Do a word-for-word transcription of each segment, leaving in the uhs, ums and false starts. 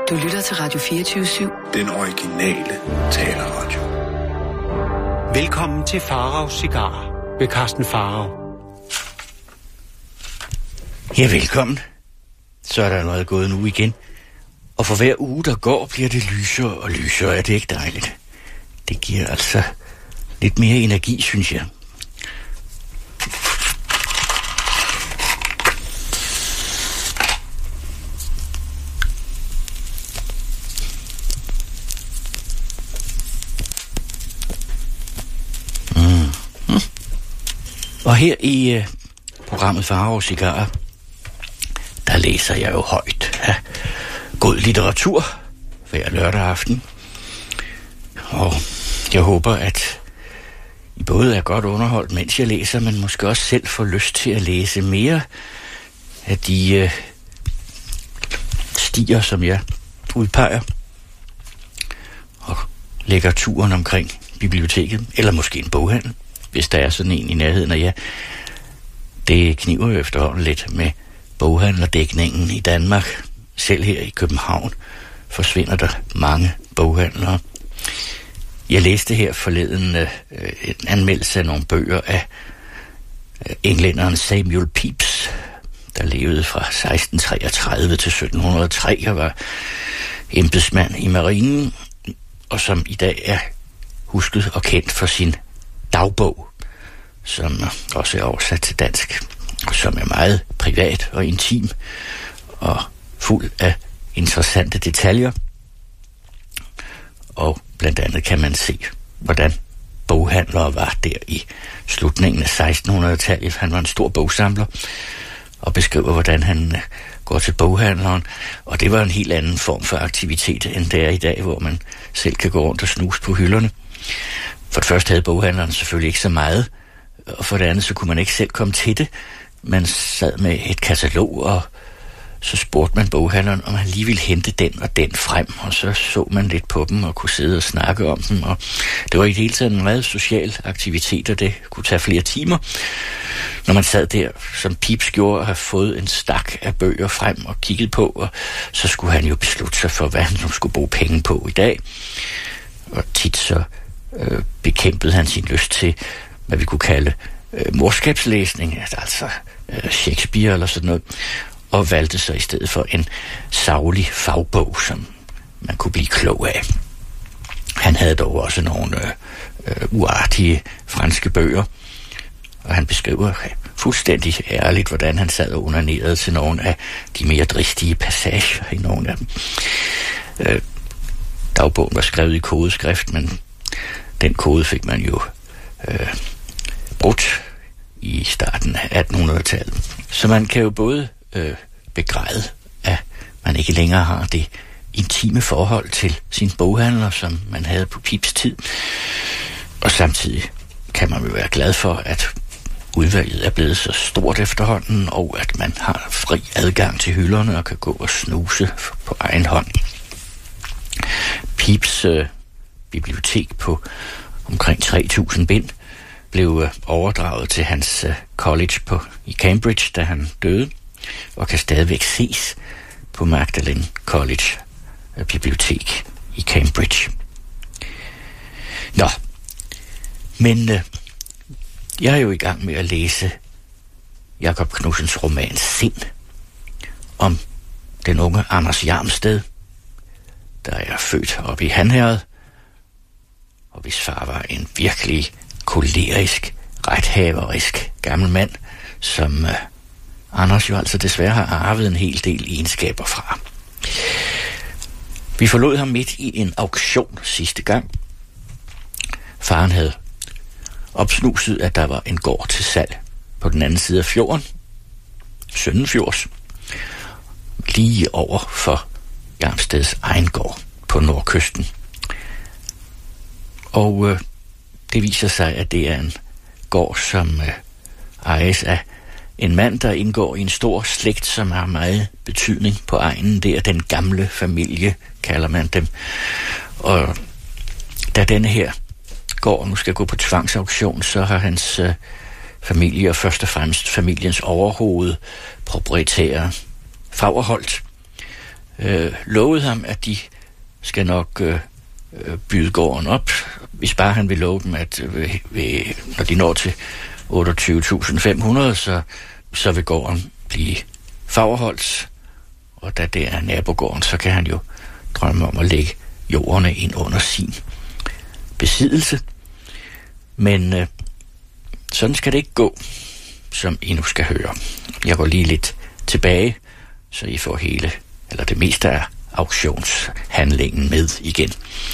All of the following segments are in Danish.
Du lytter til Radio fireogtyve syv. Den originale taleradio. Velkommen til Faraos Cigarer ved Carsten Farao. Ja, velkommen. Så er der noget gået nu igen. Og for hver uge, der går, bliver det lysere og lysere. Er det ikke dejligt? Det giver altså lidt mere energi, synes jeg. Og her i uh, programmet Faraos Cigarer, der læser jeg jo højt af god litteratur hver lørdag aften. Og jeg håber, at I både er godt underholdt, mens jeg læser, men måske også selv får lyst til at læse mere af de uh, stier, som jeg udpeger, og lægger turen omkring biblioteket, eller måske en boghandel, hvis der er sådan en i nærheden af jer. Det kniver jo efterhånden lidt med boghandlerdækningen i Danmark. Selv her i København forsvinder der mange boghandlere. Jeg læste her forleden øh, en anmeldelse af nogle bøger af øh, englænderen Samuel Pepys, der levede fra seksten treogtredive til sytten hundrede og tre og var embedsmand i marinen, og som i dag er husket og kendt for sin dagbog, som også er oversat til dansk, som er meget privat og intim og fuld af interessante detaljer. Og blandt andet kan man se, hvordan boghandlere var der i slutningen af sekstenhundredetallet. Han var en stor bogsamler og beskriver, hvordan han går til boghandleren, og det var en helt anden form for aktivitet, end det er i dag, hvor man selv kan gå rundt og snuse på hylderne. For det første havde boghandleren selvfølgelig ikke så meget, og for det andet så kunne man ikke selv komme til det. Man sad med et katalog, og så spurgte man boghandleren, om han lige ville hente den og den frem, og så så man lidt på dem og kunne sidde og snakke om dem, og det var i det hele taget en meget social aktivitet, og det kunne tage flere timer. Når man sad der, som Pepys gjorde, og havde fået en stak af bøger frem og kigget på, og så skulle han jo beslutte sig for, hvad han skulle bruge penge på i dag. Og tit så øh, bekæmpede han sin lyst til, hvad vi kunne kalde øh, morskabslæsning, altså øh, Shakespeare eller sådan noget, og valgte så i stedet for en saglig fagbog, som man kunne blive klog af. Han havde dog også nogle øh, øh, uartige franske bøger, og han beskriver øh, fuldstændig ærligt, hvordan han sad og onanerede til nogle af de mere dristige passager i nogle af dem. Øh, dagbogen var skrevet i kodeskrift, men den kode fik man jo øh, brudt i starten af attenhundredetallet. Så man kan jo både øh, begræde, at man ikke længere har det intime forhold til sin boghandler, som man havde på Pepys tid. Og samtidig kan man jo være glad for, at udvalget er blevet så stort efterhånden, og at man har fri adgang til hylderne og kan gå og snuse på egen hånd. Pepys øh, bibliotek på omkring tre tusind bind blev øh, overdraget til hans øh, college på, i Cambridge, da han døde, og kan stadigvæk ses på Magdalen College øh, bibliotek i Cambridge. Nå, men øh, jeg er jo i gang med at læse Jakob Knudsens roman Sind, om den unge Anders Hjarmsted, der er født oppe i Hanherred, og hvis far var en virkelig kolerisk, rethaverisk gammel mand, som øh, Anders jo altså desværre har arvet en hel del egenskaber fra. Vi forlod ham midt i en auktion sidste gang. Faren havde opsnuset, at der var en gård til salg på den anden side af fjorden, Søndenfjords, lige over for Hjarmsteds egen gård på nordkysten. Og øh, det viser sig, at det er en gård, som øh, ejes af en mand, der indgår i en stor slægt, som har meget betydning på egnen. Det er den gamle familie, kalder man dem. Og da denne her gård nu skal gå på tvangsauktion, så har hans øh, familie, og først og fremmest familiens overhoved, proprietære Fagerholt, øh, lovede ham, at de skal nok øh, byde gården op, hvis bare han vil love dem, at øh, ved, når de når til otteogtyve tusind fem hundrede, så, så vil gården blive Fagerholts, og da det er nabogården, så kan han jo drømme om at lægge jordene ind under sin besiddelse. Men øh, sådan skal det ikke gå, som I nu skal høre. Jeg går lige lidt tilbage, så I får hele, eller det meste af auktionshandlingen med igen.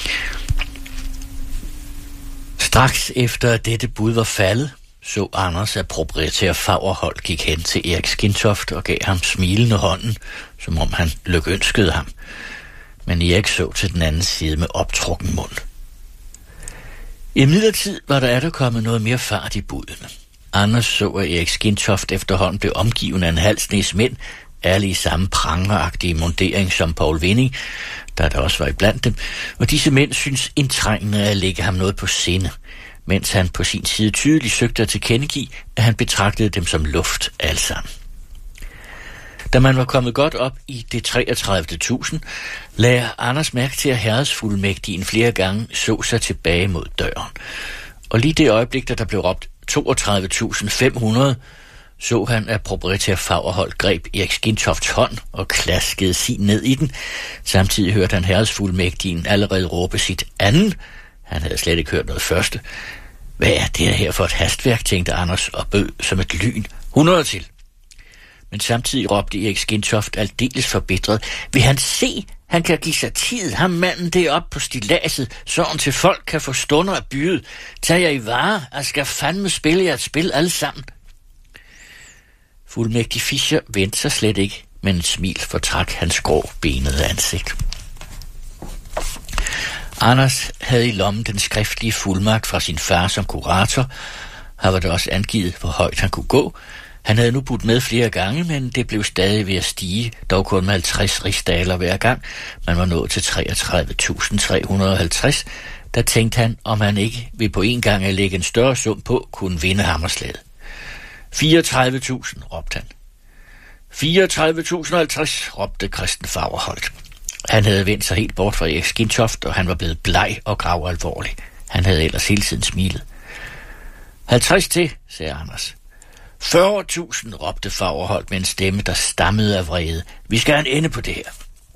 Straks efter at dette bud var faldet, så Anders, at proprietær Fagerholt gik hen til Erik Skintoft og gav ham smilende hånden, som om han lykønskede ham. Men Erik så til den anden side med optrukken mund. Imidlertid var der atter kommet noget mere fart i budene. Anders så, at Erik Skintoft efterhånden blev omgivet af en halv snes mænd, alle i samme prangeragtige mundering som Poul Vinding, der der også var iblandt dem, og disse mænd synes indtrængende at lægge ham noget på sinde, mens han på sin side tydeligt søgte at tilkendegive, at han betragtede dem som luft alle sammen. Da man var kommet godt op i det treogtredive tusind, lagde Anders mærke til, at herredsfuldmægtigen flere gange så sig tilbage mod døren. Og lige det øjeblik, da der blev råbt toogtredive tusind fem hundrede, så han, at proprietær Fagerholt greb Erik Skintofts hånd og klaskede sin ned i den. Samtidig hørte han herredsfuldmægtigen allerede råbe sit anden. Han havde slet ikke hørt noget første. Hvad er det her for et hastværk, tænkte Anders og bød som et lyn hundrede til. Men samtidig råbte Erik Skintoft aldeles forbitret. Vil han se, han kan give sig tid, ham manden deroppe på stilladset, sådan til folk kan få stunder at byde. Tag jer i vare, og skal fandme spille jer et spil alle sammen. Fuldmægtig Fischer vendte sig slet ikke, men et smil fortrak hans grå benede ansigt. Anders havde i lommen den skriftlige fuldmagt fra sin far som kurator. Her var det også angivet, hvor højt han kunne gå. Han havde nu budt med flere gange, men det blev stadig ved at stige, dog kun med halvtreds rigsdaler hver gang. Man var nået til treogtredive tusind tre hundrede og halvtreds. Der tænkte han, om han ikke ved på en gang at lægge en større sum på, kunne vinde hammerslaget. fireogtredive tusind, råbte han. fireogtredive tusind og halvtreds, råbte Christen Fagerholt. Han havde vendt sig helt bort fra Erik Skintoft, og han var blevet bleg og gravalvorlig. Han havde ellers hele tiden smilet. halvtreds til, sagde Anders. fyrre tusind, råbte Fagerholt med en stemme, der stammede af vrede. Vi skal have en ende på det her.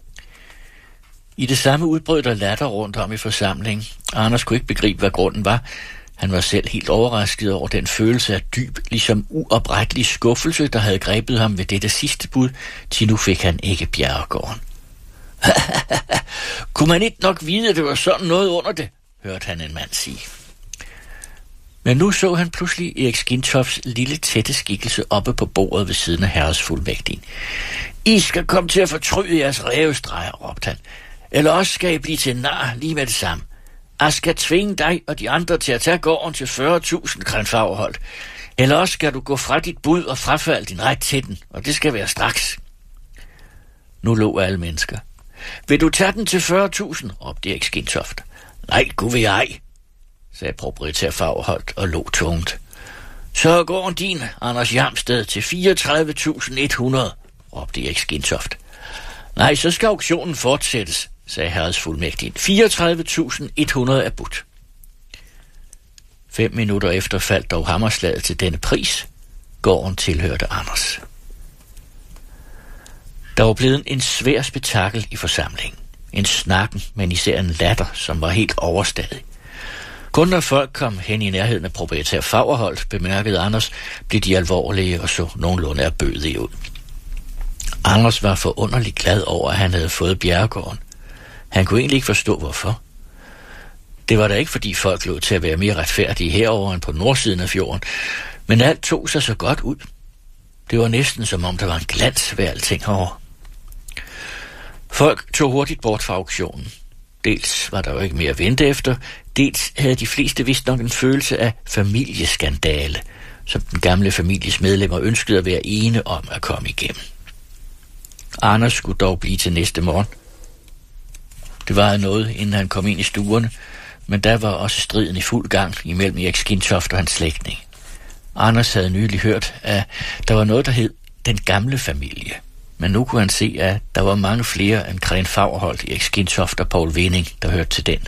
I det samme udbrød der latter rundt om i forsamlingen. Anders kunne ikke begribe, hvad grunden var. Han var selv helt overrasket over den følelse af dyb, ligesom uoprettelig skuffelse, der havde grebet ham ved dette sidste bud, til nu fik han ikke bjerregården. Kunne man ikke nok vide, at det var sådan noget under det, hørte han en mand sige. Men nu så han pludselig Erik Skintofts lille tætte skikkelse oppe på bordet ved siden af herresfuldmægtigen. I skal komme til at fortryde jeres rævestreger, råbte han. Eller også skal I blive til nar lige med det samme. Jeg skal tvinge dig og de andre til at tage gården til fyrre tusind, Christen Fagerholt. Eller også skal du gå fra dit bud og frafalde din ret til den, og det skal være straks. Nu lå alle mennesker. Vil du tage den til fyrre tusind, råbte Erik Skintoft. Nej, gud vil jeg, sagde proprietær Fagerholt og lå tungt. Så går din, Anders Jamsted, til fireogtredive tusind et hundrede, råbte Erik Skintoft. Nej, så skal auktionen fortsættes, sagde herredsfuldmægtigen. fireogtredive tusind et hundrede er budt. Fem minutter efter faldt dog hammerslaget til denne pris. Gården tilhørte Anders. Der var blevet en svær spektakel i forsamlingen. En snakken, men især en latter, som var helt overstadig. Kun når folk kom hen i nærheden af proprietær Fagerholt, bemærkede Anders, blev de alvorlige og så nogenlunde erbødige ud. Anders var forunderligt glad over, at han havde fået bjerregården. Han kunne egentlig ikke forstå, hvorfor. Det var da ikke, fordi folk lå til at være mere retfærdige herover end på nordsiden af fjorden, men alt tog sig så godt ud. Det var næsten som om, der var en glans ved alting herovre. Folk tog hurtigt bort fra auktionen. Dels var der jo ikke mere at vente efter, dels havde de fleste vist nok en følelse af familieskandale, som den gamle families medlemmer ønskede at være ene om at komme igennem. Anders skulle dog blive til næste morgen. Det var noget, inden han kom ind i stuerne, men der var også striden i fuld gang imellem Erik Skintoft og hans slægtning. Anders havde nylig hørt, at der var noget, der hed den gamle familie, men nu kunne han se, at der var mange flere end Kren Fagerholt, Erik Skintoft og Poul Vinding, der hørte til den.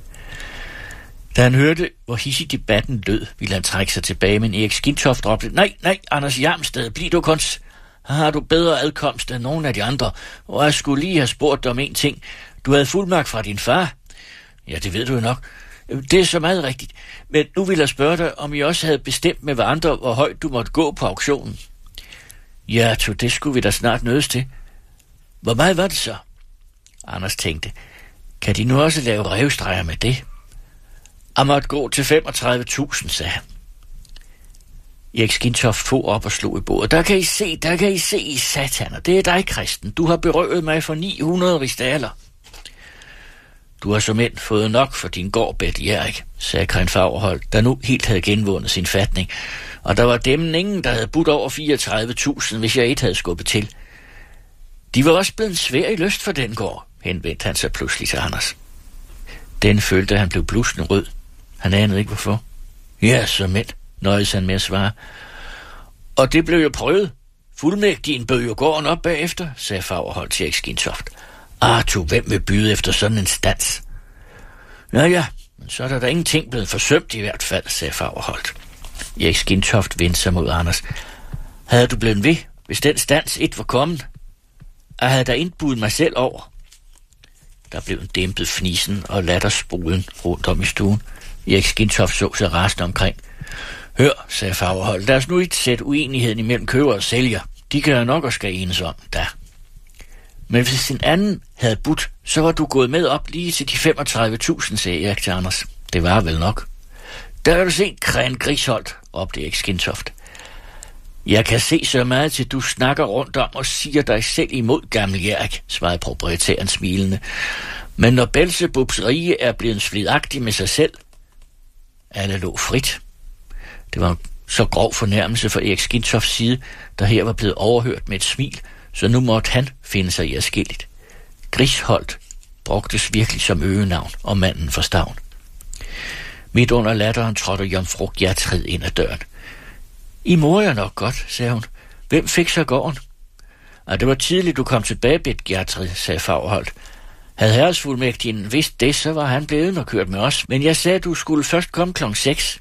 Da han hørte, hvor hissig debatten lød, ville han trække sig tilbage, men Erik Skintoft råbte, nej, nej, Anders Hjermsted, bliv du kunst. Her har du bedre adkomst end nogen af de andre, og jeg skulle lige have spurgt dig om en ting. Du havde fuldmagt fra din far. Ja, det ved du jo nok. Det er så meget rigtigt. Men nu vil jeg spørge dig, om I også havde bestemt med hverandre, hvor højt du måtte gå på auktionen. Ja, to, det skulle vi da snart nødes til. Hvor meget var det så? Anders tænkte, kan de nu også lave revstreger med det? Jeg måtte gå til femogtredive tusind, sagde han. Erik Skintoft få op og slog i bordet. Der kan I se, der kan I se, I sataner. Det er dig, Kristen. Du har berøvet mig for ni hundrede rigsdaler. Du har som end fået nok for din gård, Betty Erik, sagde Kren Fagerholt, der nu helt havde genvundet sin fatning. Og der var dem ingen, der havde budt over fireogtredive tusind, hvis jeg ikke havde skubbet til. De var også blevet svær i lyst for den gård, henvendte han sig pludselig til Anders. Den følte, at han blev blusende rød. Han anede ikke, hvorfor. Ja, som end, nøjedes han med at svare. Og det blev jo prøvet. Fuldmægtigen bød jo gården op bagefter, sagde Fagerholt til Erik Skintoft. Arthur, hvem vil byde efter sådan en stans? Nå ja, men så er der da ingenting blevet forsømt i hvert fald, sagde Fagerholt. Erik Skintoft vendte sig mod Anders. Havde du blevet ved, hvis den stans ikke var kommet? Jeg havde da indbudt mig selv over. Der blev en dæmpet fnisen og latterspolen rundt om i stuen. Erik Skintoft så sig rasende omkring. Hør, sagde Fagerholt, lad os nu ikke sætte uenigheden imellem køber og sælger. De kan jo nok og skal enes om, da. Men hvis en anden havde budt, så var du gået med op lige til de femogtredive tusind, sagde Erik til Anders. Det var vel nok. Der har du set, Kren Grisholt, råbte Erik Skintoft. Jeg kan se så meget til, du snakker rundt om og siger dig selv imod, gammel Erik, svarede proprietæren smilende. Men når Belsebubs rige er blevet flidagtig med sig selv, alle lå frit. Det var en så grov fornærmelse fra Erik Skintofts side, der her var blevet overhørt med et smil, så nu måtte han finde sig i adskilligt. Grisholt brugtes virkelig som øgenavn og manden for stavn. Midt under latteren trådte Jomfru Gjertrid ind ad døren. I mor jeg nok godt, sagde hun. Hvem fik så gården? Og det var tidligt, du kom tilbage, Bet Gjertrid, sagde Fagerholt. Havde herresfuldmægtigen vidst det, så var han blevet og kørt med os. Men jeg sagde, du skulle først komme klokken seks.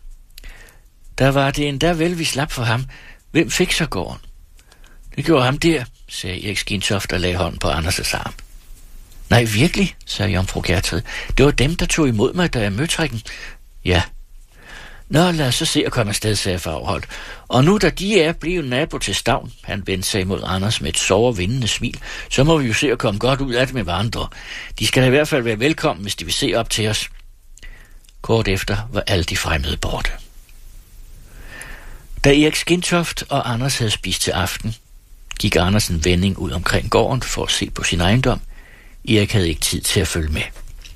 Der var det endda vel, vi slap for ham. Hvem fik så gården? Det gjorde ham der, sagde Erik Skintoft og lagde hånden på Anders' arm. Nej, virkelig, sagde Jomfru Gjertrid. Det var dem, der tog imod mig, da jeg mødte trækken. Ja. Nå, lad os så se at komme afsted, sagde Fagerholt. Og nu, da de er blevet nabo til Stavn, han vendte sig mod Anders med et sovervindende smil, så må vi jo se at komme godt ud af det med hverandre. De skal i hvert fald være velkommen, hvis de vil se op til os. Kort efter var alle de fremmede borte. Da Erik Skintoft og Anders havde spist til aften, gik Anders en vending ud omkring gården for at se på sin ejendom. Erik havde ikke tid til at følge med.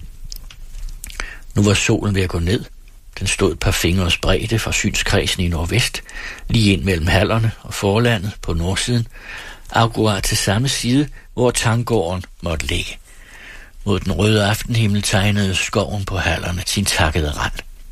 Nu var solen ved at gå ned. Den stod et par fingres bredde fra synskredsen i nordvest, lige ind mellem hallerne og forlandet på nordsiden, akkurat til samme side, hvor tanggården måtte ligge. Mod den røde aftenhimmel tegnede skoven på hallerne sin takkede rand.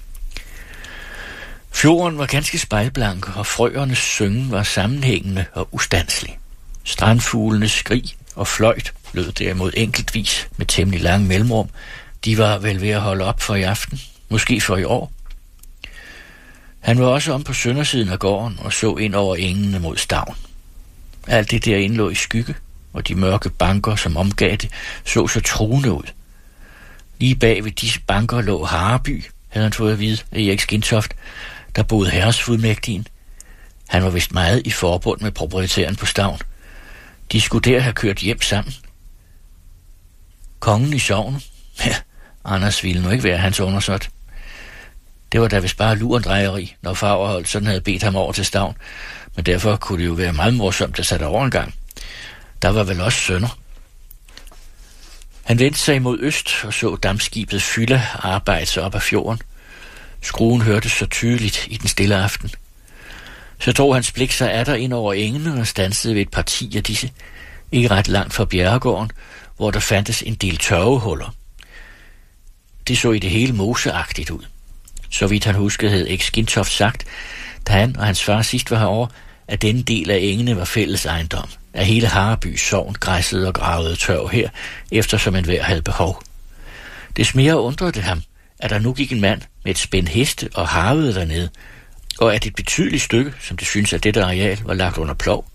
Fjorden var ganske spejlblank, og frøernes syngen var sammenhængende og ustandselig. Strandfuglenes skrig og fløjt lød derimod enkeltvis med temmelig lang mellemrum. De var vel ved at holde op for i aften, måske for i år. Han var også om på søndersiden af gården og så ind over engene mod Stavn. Alt det derinde lå i skygge, og de mørke banker, som omgav det, så så truende ud. Lige bag ved disse banker lå Hareby, havde han fået at vide af Erik Skintoft, der boede herresfuldmægtigen. Han var vist meget i forbund med proprietæren på Stavn. De skulle der have kørt hjem sammen. Kongen i sognet? Ja, Anders ville nu ikke være hans undersåt. Det var da vist bare lurendrejeri, når Fagerholt sådan havde bedt ham over til Stavn, men derfor kunne det jo være meget morsomt at sætte over en gang. Der var vel også sønner. Han vendte sig mod øst og så dampskibet Fylde arbejde sig op ad fjorden. Skruen hørtes så tydeligt i den stille aften. Så tog hans blik sig atter ind over engene og stansede ved et parti af disse, ikke ret langt fra bjerregården, hvor der fandtes en del tørvehuller. Det så i det hele moseagtigt ud. Så vidt han huskede, havde Erik Skintoft sagt, da han og hans far sidst var herovre, at denne del af engene var fælles ejendom. at hele Hareby sogn græssede og gravede tørv her, eftersom enhver havde behov. Des mere undrede det ham, at der nu gik en mand med et spænd heste og harvede dernede, og at et betydeligt stykke, som det synes, at dette areal var lagt under plov.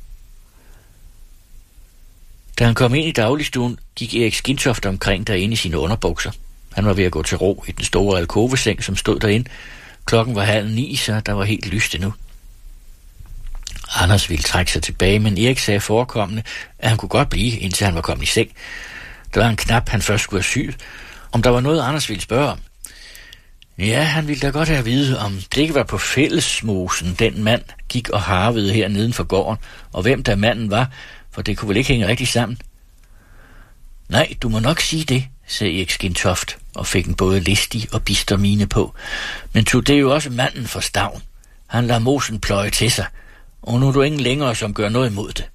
Da han kom ind i dagligstuen, gik Erik Skintoft omkring derinde i sine underbukser. Han var ved at gå til ro i den store alkoveseng, som stod derinde. Klokken var halv ni, så der var helt lyst endnu. Anders ville trække sig tilbage, men Erik sagde forekommende, at han kunne godt blive, indtil han var kommet i seng. Der var en knap, han først skulle have syet, om der var noget, Anders ville spørge om. Ja, han ville da godt have at vide, om det ikke var på fællesmosen, den mand gik og harvede her neden for gården, og hvem der manden var, for det kunne vel ikke hænge rigtig sammen. Nej, du må nok sige det, sagde Erik Skintoft, og fik en både listig og bister mine på. Men tog det jo også manden for stavn. Han lader mosen pløje til sig, og nu er du ingen længere, som gør noget imod det.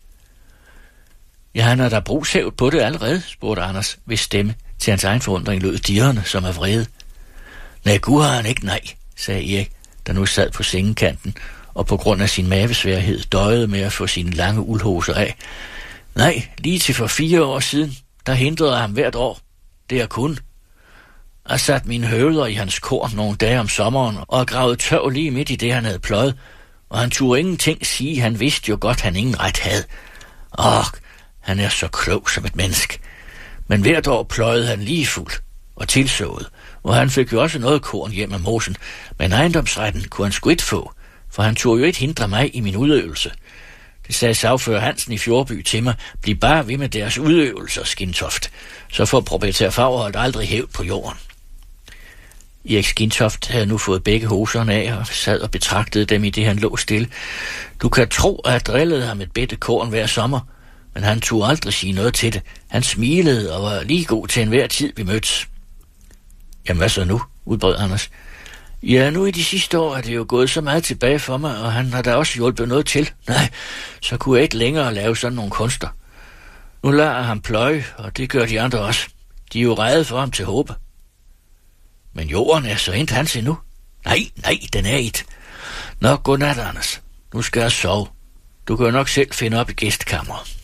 Ja, han har da brugshævd på det allerede, spurgte Anders, hvis stemme til hans egen forundring lød dirrende, som er vrede. Nej, gud har han ikke, nej, sagde Erik, der nu sad på sengekanten, og på grund af sin mavesværhed døjede med at få sine lange uldhoser af. Nej, lige til for fire år siden, der hindrede jeg ham hvert år. Det er kun. Jeg satte mine høveder i hans korn nogle dage om sommeren, og gravede tørv lige midt i det, han havde pløjet, og han turde ingenting sige, han vidste jo godt, han ingen ret havde. Åh, han er så klog som et menneske. Men hvert år pløjede han lige fuldt og tilsået, og han fik jo også noget korn hjem af mosen, men ejendomsretten kunne han sgu ikke få, for han turde jo ikke hindre mig i min udøvelse. Det sagde sagfører Hansen i Fjordby til mig, bliv bare ved med deres udøvelser, Skintoft, så får proprietær Fagerholt aldrig hævd på jorden. Erik Skintoft havde nu fået begge hoserne af og sad og betragtede dem i det, han lå stille. Du kan tro, at jeg drillede ham et bedte korn hver sommer, men han turde aldrig sige noget til det. Han smilede og var lige god til enhver tid, vi mødtes. Jamen hvad så nu, udbrød Anders. Ja, nu i de sidste år er det jo gået så meget tilbage for mig, og han har da også hjulpet noget til. Nej, så kunne jeg ikke længere lave sådan nogle kunster. Nu lader han pløje, og det gør de andre også. De er jo redde for ham til håbe. Men jorden er så ikke hans endnu. Nej, nej, den er et. Nå, godnat, Anders. Nu skal jeg sove. Du kan jo nok selv finde op i gæstekammeret.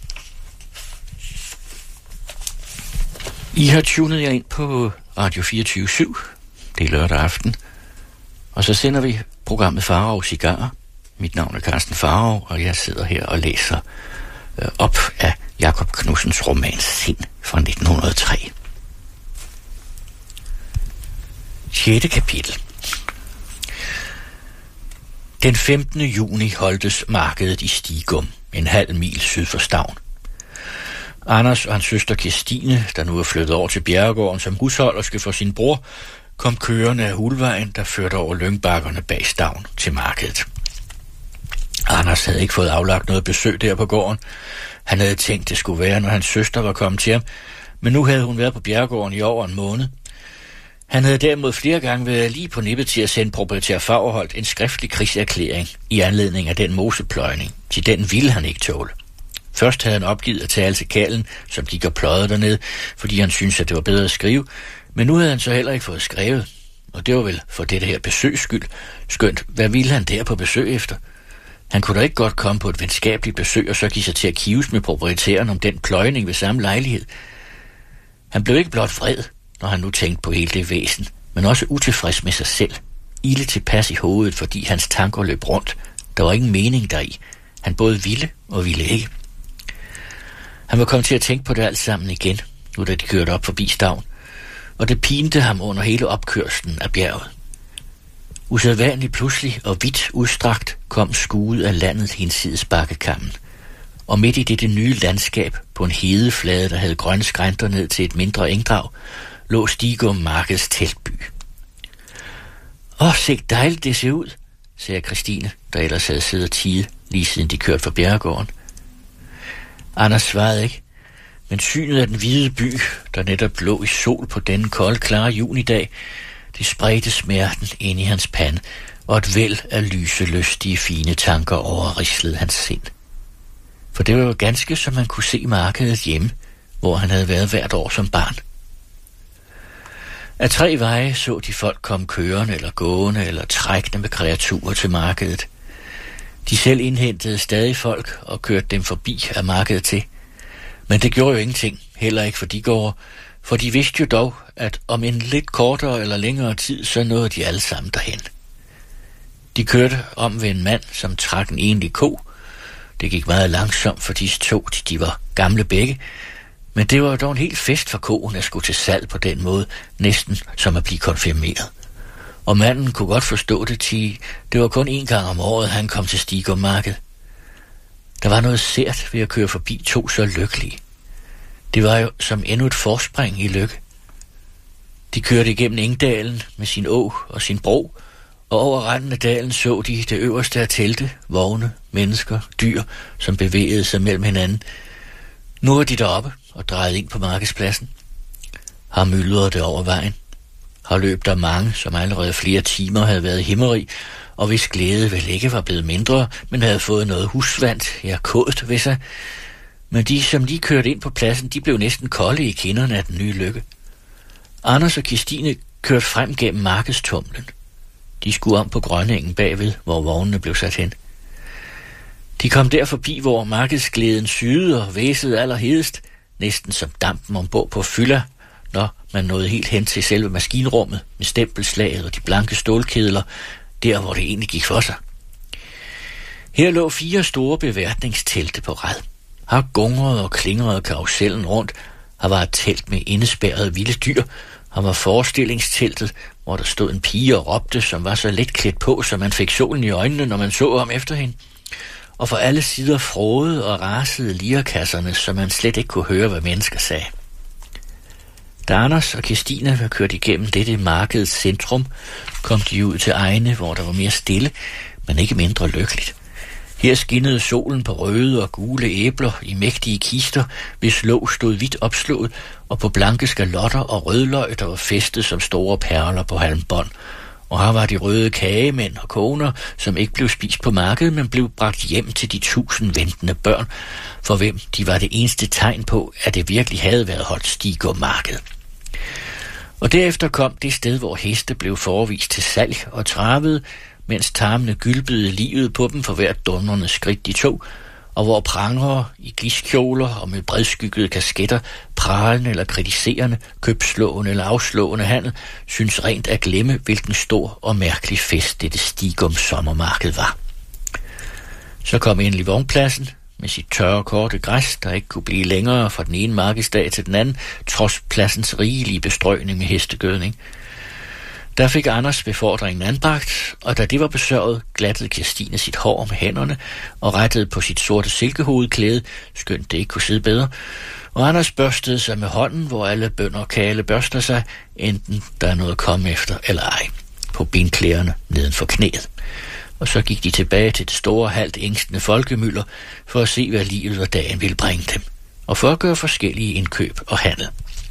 I har tunet jer ind på Radio fireogtyve syv. Det er lørdag aften. Og så sender vi programmet Farao Cigarer. Mit navn er Carsten Farao, og jeg sidder her og læser øh, op af Jakob Knudsens roman Sind fra nitten hundrede og tre. sjette kapitel. Den femtende juni holdtes markedet i Stigum, en halv mil syd for Stavn. Anders og hans søster Kirstine, der nu er flyttet over til Bjerregården som husholderske for sin bror, kom kørende af Hulvejen, der førte over lyngbakkerne bag Stavn til markedet. Anders havde ikke fået aflagt noget besøg der på gården. Han havde tænkt, det skulle være, når hans søster var kommet til ham, men nu havde hun været på Bjerregården i over en måned. Han havde derimod flere gange været lige på nippet til at sende proprietær Fagerholt en skriftlig krigserklæring i anledning af den mosepløjning. Til den ville han ikke tåle. Først havde han opgivet at tale til kallen, som gik og pløjede dernede, fordi han syntes, at det var bedre at skrive, men nu havde han så heller ikke fået skrevet, og det var vel for dette her besøgs skyld. Skønt, hvad ville han der på besøg efter? Han kunne da ikke godt komme på et venskabeligt besøg og så give sig til at kives med proprietæren om den pløjning ved samme lejlighed. Han blev ikke blot vred, når han nu tænkte på hele det væsen, men også utilfreds med sig selv. Ilde tilpas i hovedet, fordi hans tanker løb rundt. Der var ingen mening deri. Han både ville og ville ikke. Han var kommet til at tænke på det alt sammen igen, nu da de kørte op forbi Stavn, og det pinte ham under hele opkørslen af bjerget. Usædvanligt pludselig og vidt udstrakt kom skuet af landet hinsides bakkekammen, og midt i dette nye landskab på en hedeflade, der havde grønne skrænter ned til et mindre engdrag, lå Stigum Markeds teltby. Åh, se dejligt det ser ud, sagde Christine, der ellers havde siddet og tiget, lige siden de kørte fra Bjerregården. Anders svarede ikke, men synet af den hvide by, der netop lå i sol på denne kolde, klare junidag, det spredte smerten ind i hans pande, og et væld af lyse, lystige, fine tanker overrislede hans sind. For det var jo ganske, som man kunne se markedet hjemme, hvor han havde været hvert år som barn. Af tre veje så de folk komme kørende eller gående eller trækkende med kreaturer til markedet. De selv indhentede stadig folk og kørte dem forbi af markedet til. Men det gjorde jo ingenting, heller ikke for de gårde, for de vidste jo dog, at om en lidt kortere eller længere tid, så nåede de alle sammen derhen. De kørte om ved en mand, som trak en enlig ko. Det gik meget langsomt for disse to, de var gamle begge, men det var jo dog en helt fest for koen at skulle til salg på den måde, næsten som at blive konfirmeret. Og manden kunne godt forstå det, til det var kun en gang om året, han kom til Stigum-marked. Der var noget sært ved at køre forbi to så lykkelige. Det var jo som endnu et forspring i lykke. De kørte igennem Engdalen med sin å og sin bro, og over randen af dalen så de det øverste af telte, vogne, mennesker, dyr, som bevægede sig mellem hinanden. Nu var de deroppe og drejede ind på markedspladsen. Har myldrede det over vejen. Har løb der mange, som allerede flere timer havde været himmeri, og hvis glæde vel ikke var blevet mindre, men havde fået noget husvandt, ja, kodet ved sig. Men de, som lige kørte ind på pladsen, de blev næsten kolde i kinderne af den nye lykke. Anders og Kirstine kørte frem gennem markedstumlen. De skulle om på Grønningen bagved, hvor vognene blev sat hen. De kom der forbi, hvor markedsglæden syede og væsede allerhedest, næsten som dampen ombord på fylder, når man nåede helt hen til selve maskinrummet med stempelslaget og de blanke stålkedler, der hvor det egentlig gik for sig. Her lå fire store beværtningstelte på rad. Her gungrede og klingrede karusellen rundt. Her var et telt med indespærrede vilde dyr. Her var forestillingsteltet, hvor der stod en pige og råbte, som var så let klædt på, så man fik solen i øjnene, når man så om efter hende. Og for alle sider frådede og rasede lirekasserne, så man slet ikke kunne høre, hvad mennesker sagde. Da Anders og Kirstine var kørt igennem dette markedets centrum, kom de ud til egne, hvor der var mere stille, men ikke mindre lykkeligt. Her skinnede solen på røde og gule æbler i mægtige kister, hvis låg stod vidt opslået, og på blanke skalotter og rødløg, der var festet som store perler på halmbånd. Og her var de røde kagemænd og koner, som ikke blev spist på markedet, men blev bragt hjem til de tusind ventende børn, for hvem de var det eneste tegn på, at det virkelig havde været holdt Stigum-marked. Og derefter kom det sted, hvor heste blev forvist til salg og travede, mens tarmene gylpede livet på dem for hvert dundrende skridt de tog, og hvor prangere i gliskjoler og med bredskyggede kasketter, pralende eller kritiserende, købslående eller afslående handel, synes rent at glemme, hvilken stor og mærkelig fest dette Stigum sommermarked var. Så kom endelig vognpladsen med sit tørre korte græs, der ikke kunne blive længere fra den ene markedsdag til den anden, trods pladsens rigelige bestrøgning med hestegødning. Der fik Anders befordringen anbragt, og da det var besørget, glattede Kirstine sit hår med hænderne og rettede på sit sorte silkehovedklæde, skønt det ikke kunne sidde bedre, og Anders børstede sig med hånden, hvor alle bønder og kale børster sig, enten der er noget at komme efter eller ej, på benklæderne neden for knæet. Og så gik de tilbage til det store, halvt ængstende folkemylder for at se, hvad livet og dagen ville bringe dem, og for at gøre forskellige indkøb og handel.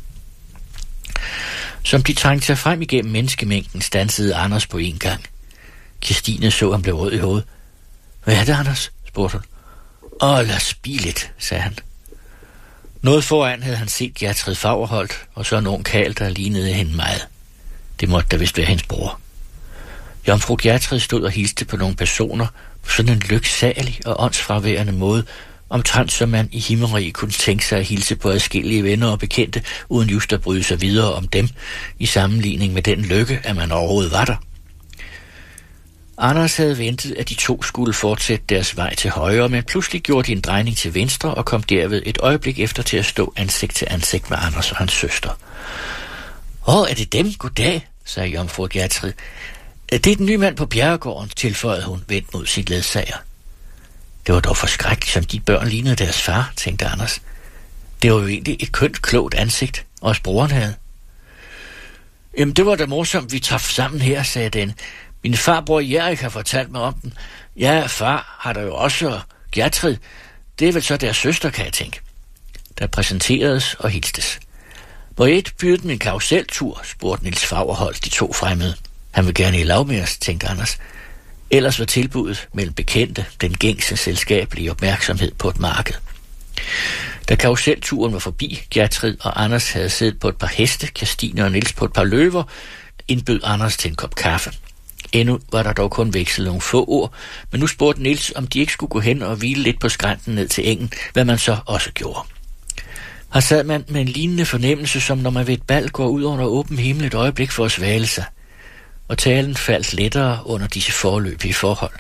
Som de trængte sig frem igennem menneskemængden, stansede Anders på en gang. Kirstine så, han blev rød i hovedet. Hvad er det, Anders? Spurgte hun. Åh, lad os blive lidt, sagde han. Noget foran havde han set Gertrud Fagerholt, og så en ung karl, der lignede hende meget. Det måtte da vist være hendes bror. Jomfru Gertrud stod og hilste på nogle personer på sådan en lyksalig og åndsfraværende måde, omtrent som man i himmeri kunne tænke sig at hilse på adskillige venner og bekendte, uden just at bryde sig videre om dem, i sammenligning med den lykke, at man overhovedet var der. Anders havde ventet, at de to skulle fortsætte deres vej til højre, men pludselig gjorde de en drejning til venstre og kom derved et øjeblik efter til at stå ansigt til ansigt med Anders og hans søster. Åh, er det dem? Goddag, sagde jomfru Gertrud. Det er den nye mand på bjerregården, tilføjede hun vendt mod sit ledsager. Det var dog forskrækkeligt, som de børn lignede deres far, tænkte Anders. Det var jo egentlig et kønt, klogt ansigt, også broren havde. Jamen, det var da morsomt, vi traf sammen her, sagde den. Min farbror Erik har fortalt mig om den. Ja, far har der jo også, Gertrud. Det er vel så deres søster, kan jeg tænke. Der præsenteredes og hilstes. Må jeg ikke byde dem en karuseltur, spurgte Niels Fagerholt de to fremmede. Han vil gerne i lav med os, tænkte Anders. Ellers var tilbuddet mellem bekendte den gængse selskabelige opmærksomhed på et marked. Da karuselturen var forbi, Gertrud og Anders havde siddet på et par heste, Kirstine og Niels på et par løver, indbød Anders til en kop kaffe. Endnu var der dog kun vekslet nogle få ord, men nu spurgte Niels, om de ikke skulle gå hen og hvile lidt på skrænten ned til engen, hvad man så også gjorde. Her sad man med en lignende fornemmelse, som når man ved et bal går ud under åben himmel et øjeblik for at svale sig, og talen faldt lettere under disse forløbige forhold.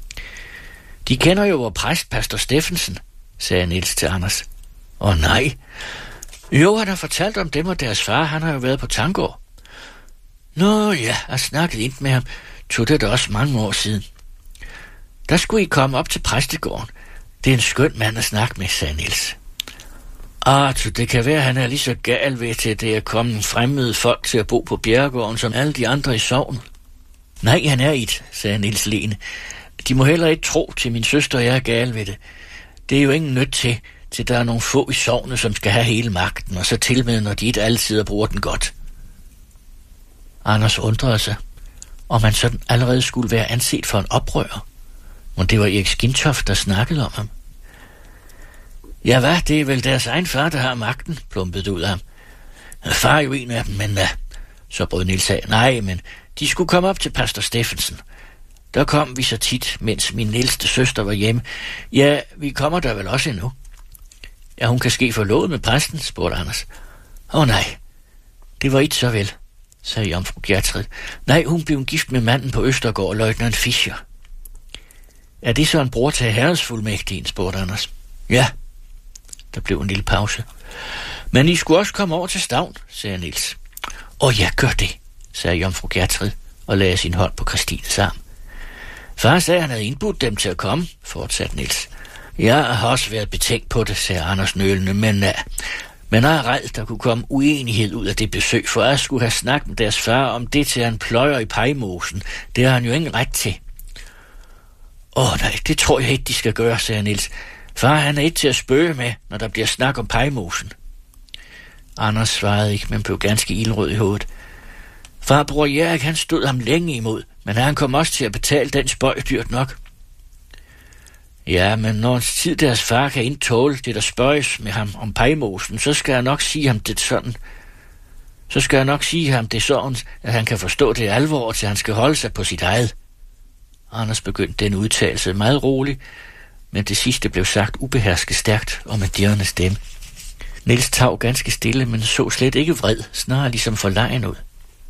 De kender jo vor præst, pastor Steffensen, sagde Niels til Anders. Åh nej. Jo, han har fortalt om dem og deres far, han har jo været på Tangård. Nå ja, jeg snakkede ind med ham, tog det da også mange år siden. Der skulle I komme op til præstegården. Det er en skøn mand at snakke med, sagde Niels. Ah, det kan være, han er lige så gal ved til, det er kommet fremmede folk til at bo på bjerregården, som alle de andre i sognet. Nej, han er et, sagde Niels Lene. De må heller ikke tro til min søster, og jeg er gal ved det. Det er jo ingen nødt til, til der er nogle få i sognet, som skal have hele magten, og så til med, når de ikke altid bruger den godt. Anders undrede sig, om han sådan allerede skulle være anset for en oprører. Men det var Erik Skintoft, der snakkede om ham. Ja, hvad? Det er vel deres egen far, der har magten, plumpede ud af ham. Far er jo en af dem, men hvad? Så brød Niels af. Nej, men de skulle komme op til pastor Steffensen. Der kom vi så tit, mens min ældste søster var hjemme. Ja, vi kommer der vel også endnu. Ja, hun kan ske forlovet med præsten, spurgte Anders. Åh nej, det var ikke så vel, sagde jomfru Gertrud. Nej, hun blev gift med manden på Østergård, løjtnant Fischer. Er det så en bror til herredsfuldmægtigen, spurgte Anders. Ja. Der blev en lille pause. Men I skulle også komme over til Stavn, sagde Niels. Åh ja, gør det, sagde jomfru Gertrud og lagde sin hånd på Christines arm. Far sagde, han havde indbudt dem til at komme, fortsatte Niels. Jeg har også været betænkt på det, sagde Anders nølende, men, uh, men jeg er ræd, der kunne komme uenighed ud af det besøg, for jeg skulle have snakket med deres far om det til han pløjer i Pejmosen. Det har han jo ingen ret til. Åh nej, det tror jeg ikke, de skal gøre, sagde Niels. Far, han er ikke til at spøge med, når der bliver snak om Pejmosen. Anders svarede ikke, men blev ganske ildrød i hovedet. Far, bror Erik, han stod ham længe imod, men han kom også til at betale den spøj dyrt nok. Ja, men når en tid deres far kan indtåle det, der spøjes med ham om Pejmosen, så skal jeg nok sige ham det sådan. Så skal jeg nok sige ham det sådan, at han kan forstå det alvor, til han skal holde sig på sit eget. Anders begyndte den udtalelse meget roligt, men det sidste blev sagt ubehersket stærkt og med dirrende stemme. Niels tav ganske stille, men så slet ikke vred, snarere ligesom forlegen ud.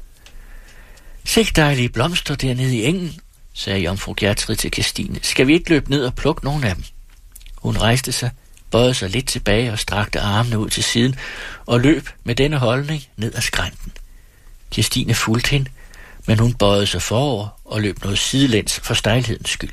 Se dejlige blomster dernede i engen, sagde jomfru Gertrud til Christine. Skal vi ikke løbe ned og plukke nogle af dem? Hun rejste sig, bøjede sig lidt tilbage og strakte armene ud til siden og løb med denne holdning ned ad skrænten. Christine fulgte hende, men hun bøjede sig forover og løb noget sidelæns for stejlhedens skyld.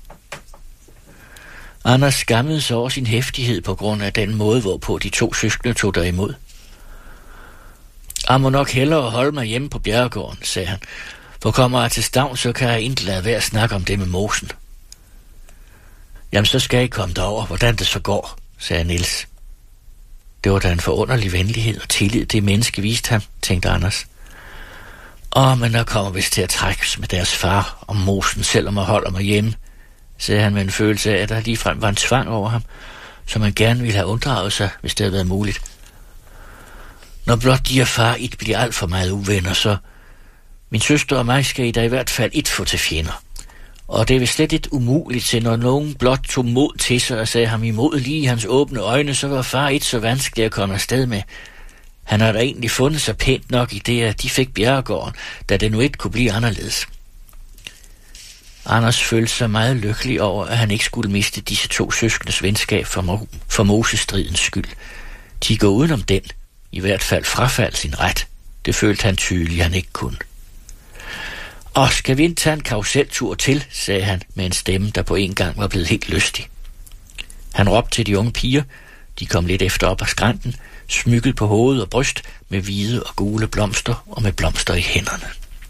Anders skammede sig over sin heftighed på grund af den måde, hvorpå de to søskende tog der imod. Jeg må nok hellere holde mig hjemme på bjerregården, sagde han. For kommer jeg til Stavn, så kan jeg ikke lade være at snakke om det med mosen. Jamen, så skal I komme derover, hvordan det så går, sagde Niels. Det var da en forunderlig venlighed og tillid, det menneske viste ham, tænkte Anders. Åh, men der kommer vist til at trækkes med deres far om mosen, selvom jeg holder mig hjemme, sagde han med en følelse af, at der ligefrem var en tvang over ham, som han gerne ville have unddraget sig, hvis det havde været muligt. Når blot de og far ikke bliver alt for meget uvenner, så min søster og mig skal I da i hvert fald ikke få til fjender. Og det er vist slet ikke umuligt til, når nogen blot tog mod til sig og sagde ham imod lige i hans åbne øjne, så var far ikke så vanskelig at komme afsted med. Han har da egentlig fundet sig pænt nok i det, at de fik bjerregården, da det nu ikke kunne blive anderledes. Anders følte sig meget lykkelig over, at han ikke skulle miste disse to søskendes venskab for, mo- for Mosestridens skyld. De går udenom den, i hvert fald frafald sin ret. Det følte han tydeligt, han ikke kunne. Og skal vi ikke tage en karuseltur til, sagde han med en stemme, der på en gang var blevet helt lystig. Han råbte til de unge piger. De kom lidt efter op ad skrænten, smykket på hoved og bryst med hvide og gule blomster og med blomster i hænderne.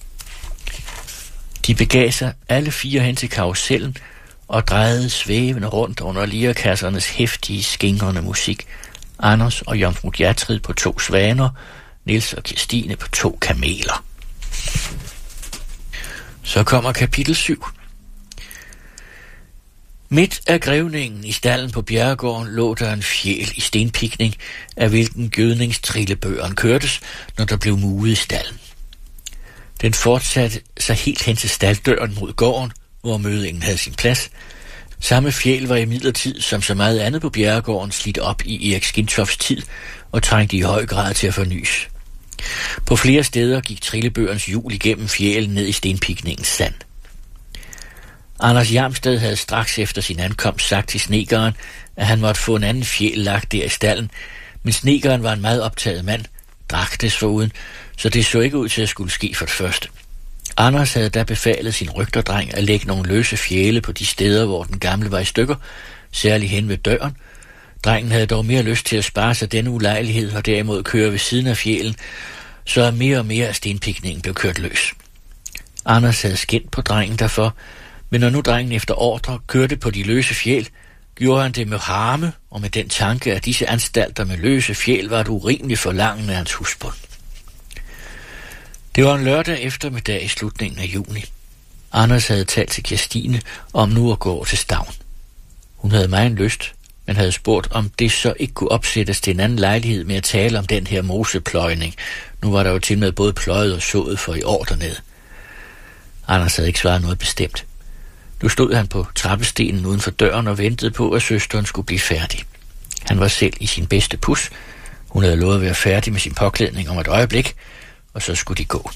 De begav sig alle fire hen til karusellen og drejede svævende rundt under lirekassernes heftige, skingrende musik. Anders og jomfru Gertrud på to svaner, Niels og Christine på to kameler. Så kommer kapitel syv. Midt af grævningen i stallen på bjerregården lå der en fjæl i stenpikning, af hvilken gødningstrillebøgeren kørtes, når der blev muget i stallen. Den fortsatte sig helt hen til stalddøren mod gården, hvor mødingen havde sin plads. Samme fjæl var imidlertid, som så meget andet på bjerregården, slidt op i Erik Skintofts tid og trængte i høj grad til at fornys. På flere steder gik trillebørens hjul igennem fjælen ned i stenpikningens sand. Anders Hjermsted havde straks efter sin ankomst sagt til snedkeren, at han måtte få en anden fjæl lagt der i stallen, men snedkeren var en meget optaget mand, drak desforuden, så det så ikke ud til at skulle ske for det første. Anders havde da befalet sin rygterdreng at lægge nogle løse fjæle på de steder, hvor den gamle var i stykker, særligt hen ved døren. Drengen havde dog mere lyst til at spare sig denne ulejlighed og derimod køre ved siden af fjælen, så mere og mere af stenpikningen blev kørt løs. Anders havde skændt på drengen derfor, men når nu drengen efter ordre kørte på de løse fjæl, gjorde han det med harme og med den tanke, at disse anstalter med løse fjæl var et urimeligt forlangende af hans husbund. Det var en lørdag eftermiddag i slutningen af juni. Anders havde talt til Kirstine om nu at gå til Stavn. Hun havde meget lyst, men havde spurgt, om det så ikke kunne opsættes til en anden lejlighed med at tale om den her mosepløjning. Nu var der jo til med både pløjet og sået for i år dernede. Anders havde ikke svaret noget bestemt. Nu stod han på trappestenen uden for døren og ventede på, at søsteren skulle blive færdig. Han var selv i sin bedste pus. Hun havde lovet at være færdig med sin påklædning om et øjeblik, og så skulle de gå.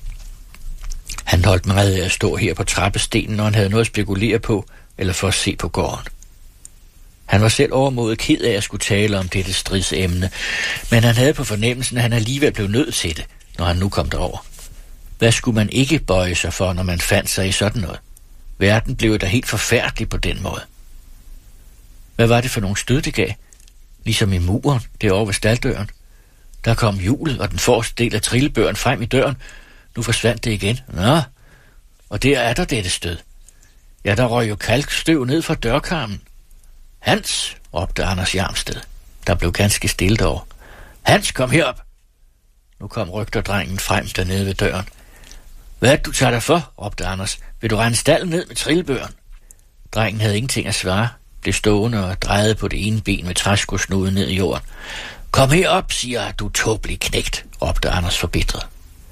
Han holdt meget af at stå her på trappestenen, når han havde noget at spekulere på, eller for at se på gården. Han var selv overmodet ked af at skulle tale om dette stridsemne, men han havde på fornemmelsen, at han alligevel blev nødt til det, når han nu kom derover. Hvad skulle man ikke bøje sig for, når man fandt sig i sådan noget? Verden blev da helt forfærdelig på den måde. Hvad var det for nogle stød, det gav? Ligesom i muren, derovre ved stalddøren. Der kom hjulet og den forreste del af trillebøren frem i døren. Nu forsvandt det igen. Nå, og der er der dette stød. Ja, der røg jo kalkstøv ned fra dørkarmen. Hans, råbte Anders Hjermsted. Der blev ganske stille derovre. Hans, kom herop. Nu kom rygterdrengen frem dernede ved døren. Hvad er det, du tager dig for, råbte Anders. Vil du rende stallen ned med trillebøren? Drengen havde ingenting at svare, blev stående og drejede på det ene ben med træskosnuden ned i jorden. Kom herop, siger jeg, du tåbelig knægt, råbte Anders forbitret.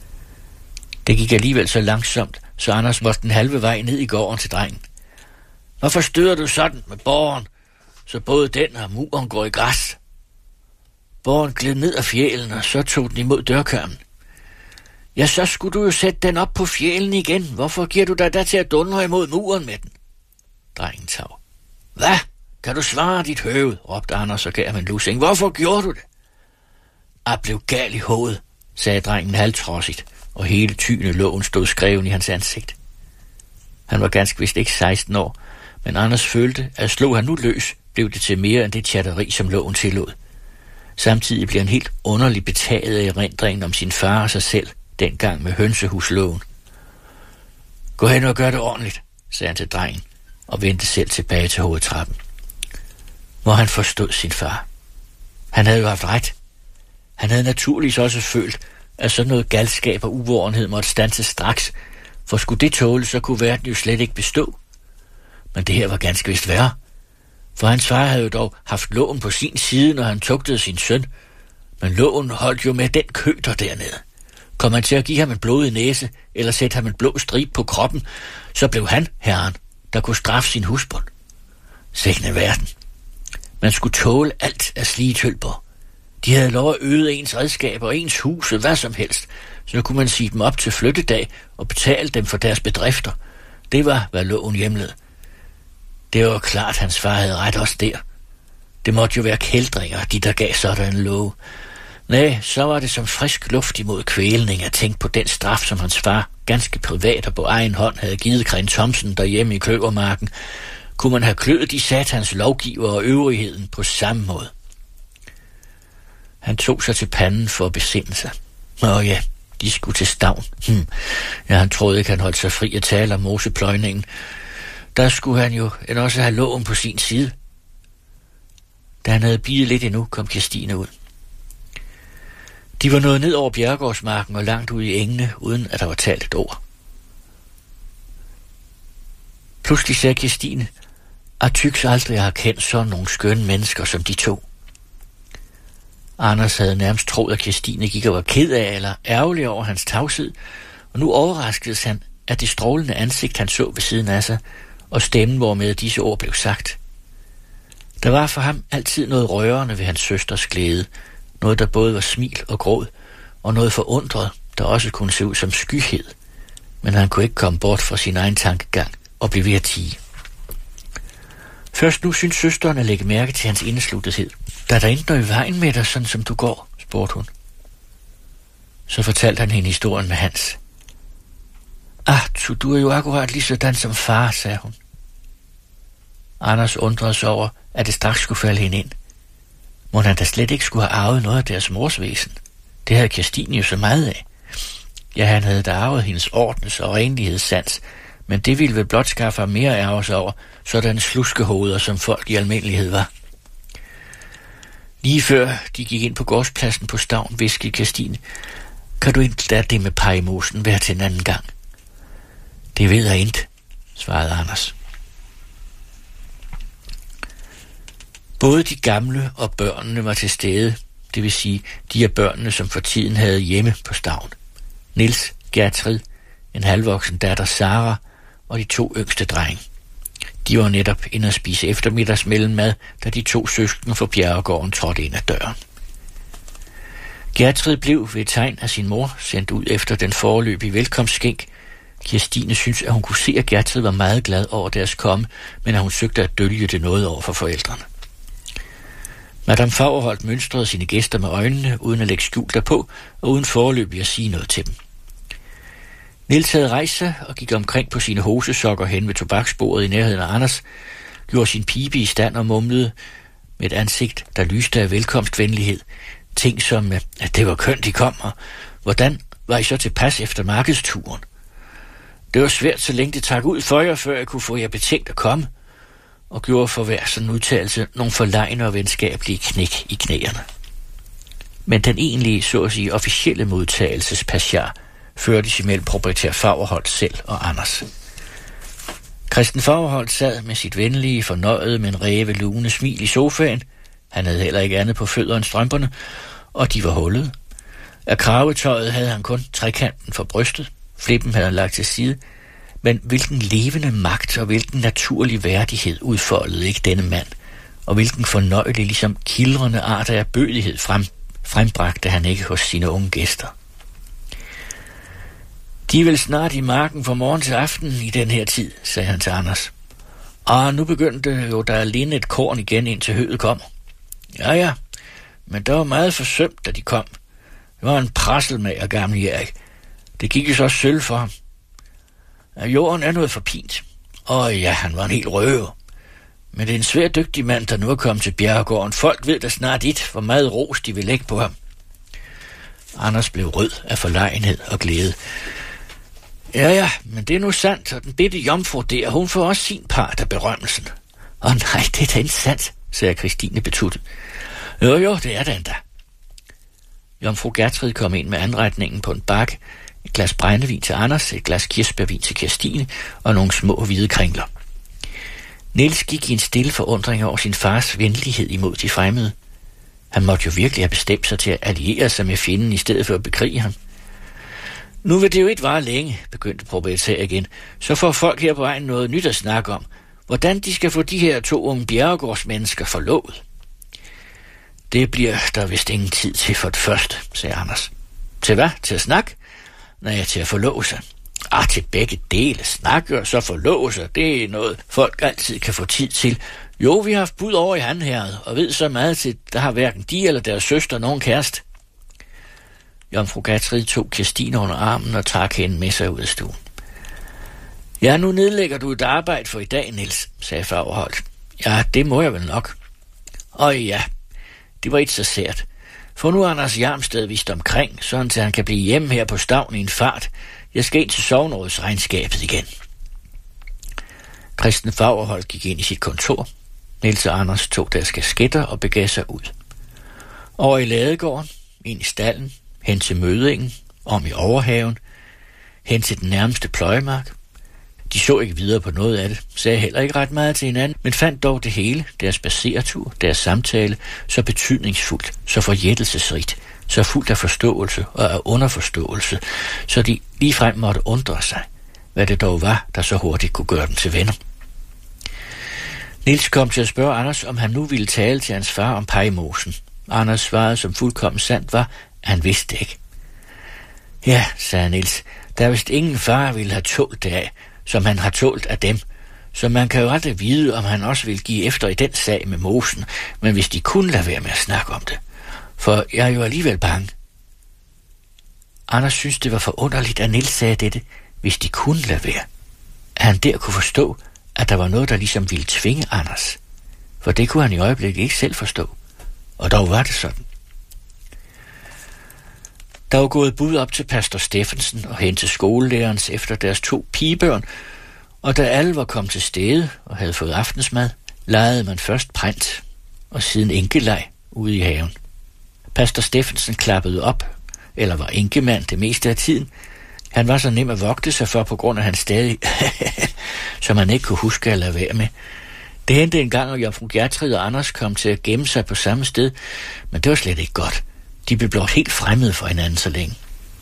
Det gik alligevel så langsomt, så Anders måtte den halve vej ned i gården til drengen. Hvorfor støder du sådan med borgen, så både den og muren går i græs? Borgen gled ned af fjælen, og så tog den imod dørkarmen. Ja, så skulle du jo sætte den op på fjælen igen. Hvorfor giver du dig da til at dundre imod muren med den? Drengen tav. Hvad? Kan du svare dit høved? Råbte Anders og gav ham en lussing. Hvorfor gjorde du det? Jeg blev gal i hovedet, sagde drengen halvtrodsigt, og hele tyne lågen stod skreven i hans ansigt. Han var ganske vist ikke seksten år, men Anders følte, at slog han nu løs, blev det til mere end det chatteri, som lågen tillod. Samtidig blev han helt underligt betaget af erindringen om sin far og sig selv, dengang med hønsehusloven. Gå hen og gør det ordentligt, sagde han til drengen, og vendte selv tilbage til hovedtrappen. Hvor han forstod sin far. Han havde jo haft ret. Han havde naturligvis også følt, at sådan noget galskab og uvårenhed måtte standse straks, for skulle det tåle, så kunne verden jo slet ikke bestå. Men det her var ganske vist værre, for hans far havde jo dog haft loven på sin side, når han tugtede sin søn, men loven holdt jo med den køter dernede. Kom han til at give ham en blodig næse, eller sætte ham en blå stribe på kroppen, så blev han herren, der kunne straffe sin husbund. Sækkende verden. Man skulle tåle alt af slige tølper. De havde lov at øde ens redskaber, ens huse, hvad som helst. Så kunne man sige dem op til flyttedag og betale dem for deres bedrifter. Det var, hvad loven hjemlede. Det var klart, hans far havde ret også der. Det måtte jo være kældringer, de der gav sådan en lov. Nej, så var det som frisk luft imod kvælning at tænke på den straf, som hans far, ganske privat og på egen hånd, havde givet Kren Thomsen derhjemme i Kløvermarken. Kunne man have kløet de satans lovgiver og øvrigheden på samme måde. Han tog sig til panden for at besinde sig. Åh ja, de skulle til Stavn. Hm. Ja, han troede ikke, han holdt sig fri at tale om mosepløjningen. Der skulle han jo end også have loven på sin side. Da han havde bidet lidt endnu, kom Kirstine ud. De var nået ned over bjerregårdsmarken og langt ud i engene, uden at der var talt et ord. Pludselig sagde Kirstine, at tyks aldrig har kendt sådan nogle skønne mennesker som de to. Anders havde nærmest troet, at Kirstine gik og var ked af eller ærgerlig over hans tavshed, og nu overraskedes han af det strålende ansigt, han så ved siden af sig, og stemmen, hvormed disse ord blev sagt. Der var for ham altid noget rørende ved hans søsters glæde, noget, der både var smil og gråd, og noget forundret, der også kunne se ud som skyhed, men han kunne ikke komme bort fra sin egen tankegang og blive ved at tie. Først nu synes søsteren at lægge mærke til hans indesluttethed. Der er der ikke noget i vejen med dig, sådan som du går, spurgte hun. Så fortalte han hende historien med Hans. Ah, tu, du er jo akkurat lige sådan som far, sagde hun. Anders undrede sig over, at det straks skulle falde hende ind. Må han da slet ikke skulle have arvet noget af deres mors væsen? Det havde Kirstine jo så meget af. Ja, han havde da arvet hendes ordens- og renlighedssans, men det ville vel blot skaffe ham mere ærgelse over sådanne sluskehoveder, som folk i almindelighed var. Lige før de gik ind på gårdspladsen på Stavn, hviskede Kirstine, kan du ikke lade det med pejmosen være til en anden gang? Det ved jeg ikke, svarede Anders. Både de gamle og børnene var til stede, det vil sige de af børnene, som for tiden havde hjemme på Stavn. Niels, Gertrid, en halvvoksen datter Sara og de to yngste drenge. De var netop inde at spise eftermiddagsmellemad, da de to søskende fra Bjerregården trådte ind ad døren. Gertrid blev ved et tegn af sin mor sendt ud efter den foreløbige velkomstskænk. Kirstine synes, at hun kunne se, at Gertrid var meget glad over deres komme, men at hun søgte at dølge det noget over for forældrene. Madame Fagerholt mønstrede sine gæster med øjnene, uden at lægge skjul derpå, og uden foreløbig at sige noget til dem. Niels havde rejst sig og gik omkring på sine hosesokker hen ved tobaksbordet i nærheden af Anders, gjorde sin pibe i stand og mumlede med et ansigt, der lyste af velkomstvenlighed. Ting som, at det var kønt, de kom, og hvordan var I så tilpas efter markedsturen? Det var svært, så længe det trak ud for jer, før jeg kunne få jer betænkt at komme, og gjorde for hver sådan udtalelse nogle forlegne og venskabelige knæk i knæerne. Men den egentlige, så at sige, officielle modtagelsespasjar førtes imellem proprietær Fagerholt selv og Anders. Christen Fagerholt sad med sit venlige, fornøjede, men ræve lune smil i sofaen. Han havde heller ikke andet på fødder end strømperne, og de var hullede. Af kravetøjet havde han kun trekanten for brystet. Flippen havde han lagt til side. Men hvilken levende magt og hvilken naturlig værdighed udfoldede ikke denne mand, og hvilken fornøjelig, ligesom kildrende art af bødighed frem, frembragte han ikke hos sine unge gæster. De er vel snart i marken fra morgen til aften i den her tid, sagde han til Anders. Og nu begyndte jo der alene et korn igen, indtil høet kommer. Ja, ja, men der var meget forsømt, da de kom. Det var en prasselmager, gamle Erik. Det gik jo så sølv for ham. Ja, jorden er noget for pint. Og ja, han var en helt røver. Men det er en svær dygtig mand, der nu er kommet til Bjerregården. Folk ved da snart it, hvor meget ros de vil lægge på ham. Anders blev rød af forlegenhed og glæde. Ja, ja, men det er nu sandt, og den bitte jomfru der, hun får også sin part af berømmelsen. Åh nej, det er da ikke sandt, sagde Christine betuttet. Jo, jo, det er det endda. Jomfru Gertrid kom ind med anretningen på en bakke, et glas brændevin til Anders, et glas kirsebærvin til Kirstine og nogle små hvide kringler. Niels gik i en stille forundring over sin fars venlighed imod de fremmede. Han måtte jo virkelig have bestemt sig til at alliere sig med fjenden i stedet for at bekrige ham. Nu vil det jo ikke vare længe, begyndte proprietær igen. Så får folk her på vejen noget nyt at snakke om. Hvordan de skal få de her to unge bjerregårdsmennesker forlovet. Det bliver der vist ingen tid til for det første, sagde Anders. Til hvad? Til at snakke? Nej, til at forlove sig. Ah, til begge dele. Snakke og så forlove sig. Det er noget, folk altid kan få tid til. Jo, vi har haft bud over i Hanherred, og ved så meget til, der har hverken de eller deres søster nogen kæreste. Jomfru Gertrid tog Kirstine under armen og trak hende med sig ud af stuen. Ja, nu nedlægger du et arbejde for i dag, Niels, sagde Fagerholt. Ja, det må jeg vel nok. Og ja, det var ikke så sært. For nu er Anders Jarmsted vist omkring, sådan at han kan blive hjemme her på Stavn i en fart. Jeg skal ind til sognerådsregnskabet igen. Christen Fagerholt gik ind i sit kontor. Niels og Anders tog deres kasketter og begav sig ud. Over i ladegården, ind i stallen, hen til Mødingen, om i Overhaven, hen til den nærmeste pløjemark. De så ikke videre på noget af det, sagde heller ikke ret meget til hinanden, men fandt dog det hele, deres spaceretur, deres samtale, så betydningsfuldt, så forjættelsesrigt, så fuldt af forståelse og af underforståelse, så de ligefrem måtte undre sig, hvad det dog var, der så hurtigt kunne gøre dem til venner. Niels kom til at spørge Anders, om han nu ville tale til hans far om pejmosen. Anders svarede, som fuldkommen sandt var, at han vidste det ikke. Ja, sagde Niels, der er vist ingen far ville have tålt det af, som han har tålt af dem, så man kan jo aldrig vide, om han også vil give efter i den sag med mosen, men hvis de kunne lade være med at snakke om det, for jeg er jo alligevel bange. Anders syntes, det var forunderligt, at Niels sagde dette, hvis de kunne lade være. At han der kunne forstå, at der var noget, der ligesom ville tvinge Anders, for det kunne han i øjeblikket ikke selv forstå, og dog var det sådan. Der var gået bud op til pastor Steffensen og hen til skolelærerens efter deres to pigebørn, og da alle var kommet til stede og havde fået aftensmad, legede man først print og siden enkeleg ude i haven. Pastor Steffensen klappede op, eller var enkemand det meste af tiden. Han var så nem at vogte sig for på grund af hans stadig, som han ikke kunne huske at lade være med. Det hentede en gang, at Jomfru Gertrud og Anders kom til at gemme sig på samme sted, men det var slet ikke godt. De blev blot helt fremmede for hinanden så længe.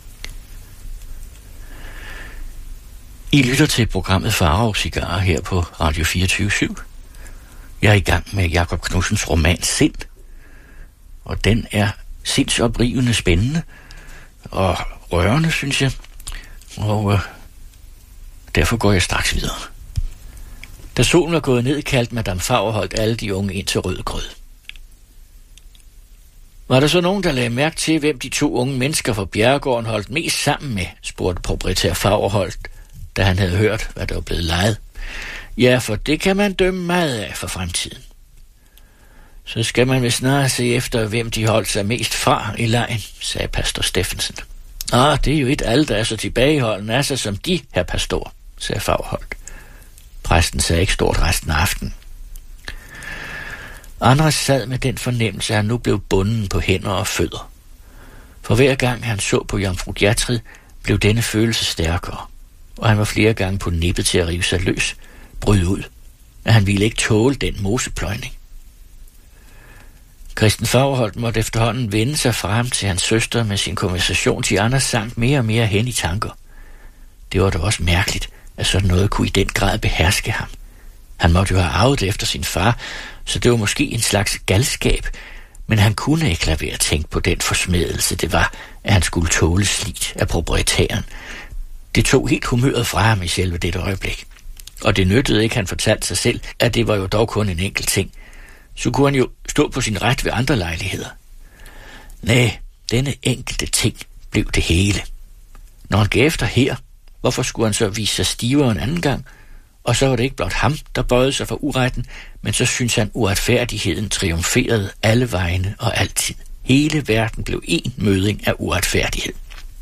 I lytter til programmet Farve og Cigarer her på Radio fireogtyve syv. Jeg er i gang med Jakob Knudsens roman Sind, og den er sindsoprivende spændende og rørende, synes jeg, og øh, derfor går jeg straks videre. Da solen var gået ned, kaldte Madame Fagerholt alle de unge ind til rød grød. Var der så nogen, der lagde mærke til, hvem de to unge mennesker fra Bjerregården holdt mest sammen med, spurgte proprietær Fagerholt, da han havde hørt, hvad der var blevet lejet. Ja, for det kan man dømme meget af for fremtiden. Så skal man vel snart se efter, hvem de holdt sig mest fra i lejen, sagde pastor Steffensen. Ah, det er jo et alle, der er så tilbageholdende af sig som de, herr pastor, sagde Fagerholt. Præsten sagde ikke stort resten af aftenen. Anders sad med den fornemmelse, at han nu blev bunden på hænder og fødder. For hver gang han så på Jomfru Gertrud, blev denne følelse stærkere, og han var flere gange på nippet til at rive sig løs, bryde ud, at han ville ikke tåle den mosepløjning. Christen Fagerholt måtte efterhånden vende sig frem til hans søster med sin konversation, til Anders sank mere og mere hen i tanker. Det var da også mærkeligt, at sådan noget kunne i den grad beherske ham. Han måtte jo have arvet det efter sin far, så det var måske en slags galskab, men han kunne ikke lade være at tænke på den forsmedelse, det var, at han skulle tåle slidt af proprietæren. Det tog helt humøret fra ham i selve dette øjeblik. Og det nyttede ikke, han fortalte sig selv, at det var jo dog kun en enkelt ting. Så kunne han jo stå på sin ret ved andre lejligheder. Næh, denne enkelte ting blev det hele. Når han gav efter her, hvorfor skulle han så vise sig stivere en anden gang? Og så var det ikke blot ham, der bøjede sig for uretten, men så synes han, uretfærdigheden triumferede alle vegne og altid. Hele verden blev en møding af uretfærdighed.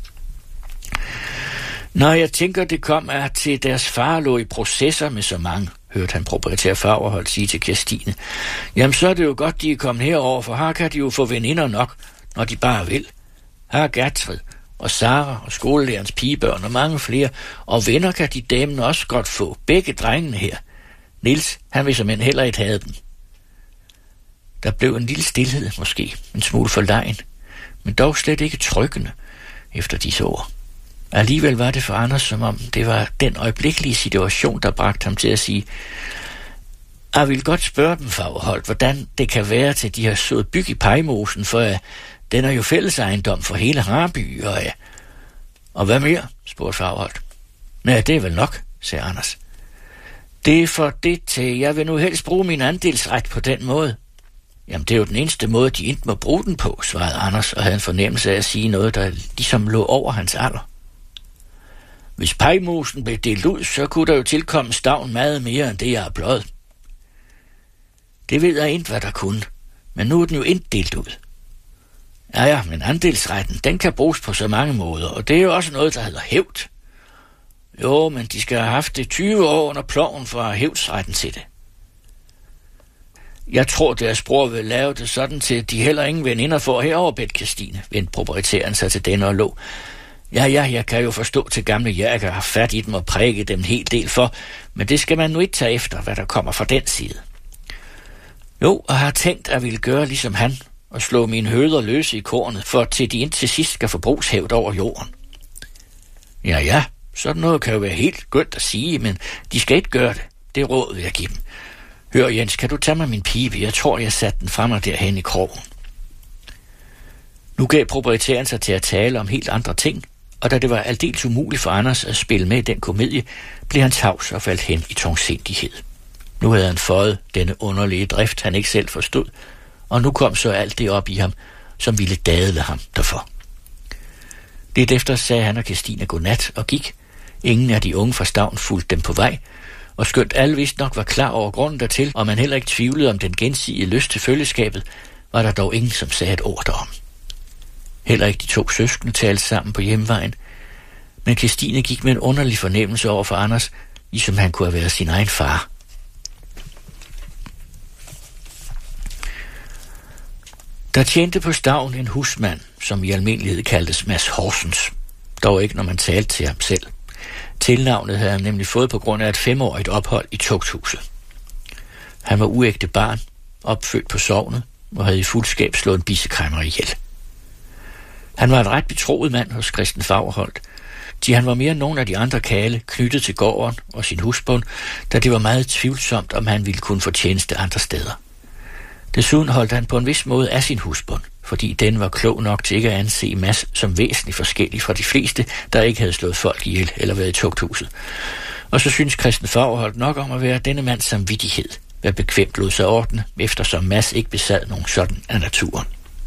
Når jeg tænker, det kom af til deres far lå i processer med så mange, hørte han proprietær Fagerholt sige til Kirstine. Jamen så er det jo godt, de er kommet herover, for her kan de jo få veninder nok, når de bare vil. Her er Gertrud og Sara og skolelærerens pigebørn og mange flere, og venner kan de damene også godt få, begge drengene her. Niels, han vil såmænd heller ikke have dem. Der blev en lille stilhed måske, en smule forlegen, men dog slet ikke trykkende efter disse ord. Alligevel var det for Anders, som om det var den øjeblikkelige situation, der bragte ham til at sige, jeg vil godt spørge dem, Fagerholt, hvordan det kan være til, de har sået byg i pejmosen, for uh, den er jo fælles ejendom for hele Harby, og uh, og hvad mere, spurgte Fagerholt. Nej, det er vel nok, sagde Anders. Det er for det til, jeg vil nu helst bruge min andelsret på den måde. Jamen, det er jo den eneste måde, de ikke må bruge den på, svarede Anders, og havde en fornemmelse af at sige noget, der ligesom lå over hans alder. Hvis pejmosen blev delt ud, så kunne der jo tilkomme stavn meget mere end det, jeg har pløjet. Det ved jeg ikke, hvad der kunne, men nu er den jo ikke delt ud. Ja, ja, men andelsretten, den kan bruges på så mange måder, og det er jo også noget, der hedder hævd. Jo, men de skal have haft det tyve år under ploven for at have hævdsretten til det. Jeg tror, deres bror vil lave det sådan til, at de heller ingen veninder får herover, bedt Kirstine, vendte proprietæren sig til denne og lå. Ja, ja, jeg kan jo forstå til gamle Jærker har fat i dem og prække dem en hel del for, men det skal man nu ikke tage efter, hvad der kommer fra den side. Jo, og har tænkt at ville gøre ligesom han, og slå mine høder løse i kornet, for til de indtil sidst skal få brugshævd over jorden. Ja, ja, sådan noget kan jo være helt skønt at sige, men de skal ikke gøre det. Det er råd, vil jeg give dem. Hør, Jens, kan du tage mig min pibe? Jeg tror, jeg satte den frem og derhen i krogen. Nu gav proprietæren sig til at tale om helt andre ting, og da det var aldeles umuligt for Anders at spille med i den komedie, blev han tavs og faldt hen i tungsindighed. Nu havde han fået denne underlige drift, han ikke selv forstod, og nu kom så alt det op i ham, som ville dadle ham derfor. Lidt efter sagde han og Kirstine godnat og gik. Ingen af de unge fra Stavn fulgte dem på vej, og skønt alle vist nok var klar over grunden dertil, og man heller ikke tvivlede om den gensidige lyst til følgeskabet, var der dog ingen, som sagde et ord derom. Heller ikke de to søskende talte sammen på hjemvejen, men Kirstine gik med en underlig fornemmelse over for Anders, ligesom han kunne have været sin egen far. Der tjente på Stavn en husmand, som i almindelighed kaldtes Mads Horsens, dog ikke når man talte til ham selv. Tilnavnet havde han nemlig fået på grund af et femårigt ophold i tugthuset. Han var uægte barn, opfødt på sognet, og havde i fuldskab slået en bissekræmmer ihjel. Han var en ret betroet mand hos Christen Fagerholt, de han var mere end nogen af de andre kale knyttet til gården og sin husbond, da det var meget tvivlsomt, om han ville kunne få tjeneste andre steder. Desuden holdt han på en vis måde af sin husbond, fordi den var klog nok til ikke at anse Mads som væsentligt forskellig fra de fleste, der ikke havde slået folk ihjel eller været i tugthuset. Og så synes Christen Fagerholt nok om at være denne mands samvittighed, hvad bekvemt lod sig ordne, eftersom Mads ikke besad nogen sådan af naturen.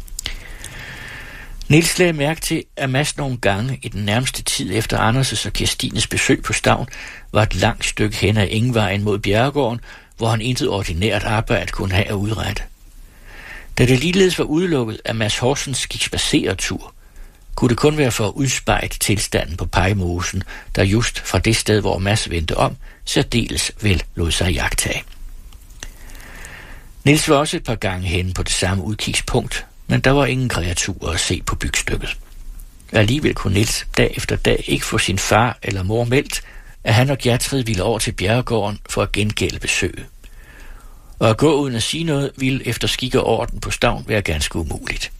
Niels lagde mærke til, at Mads nogle gange i den nærmeste tid efter Anders' og Kirstines besøg på Stavn var et langt stykke hen ad Engvejen mod Bjerregården, hvor han intet ordinært arbejde kunne have at udrette. Da det ligeledes var udelukket, at Mads Horsens gik spaceretur, kunne det kun være for at udspejde tilstanden på Pejmosen, der just fra det sted, hvor Mads vendte om, særdeles vel lod sig jagtage. Niels var også et par gange henne på det samme udkigspunkt, men der var ingen kreaturer at se på bygstykket. Alligevel kunne Niels dag efter dag ikke få sin far eller mor meldt, at han og Gertrud ville over til Bjerregården for at gengælde besøget. Og at gå uden at sige noget ville efter skik og orden på Stavn være ganske umuligt.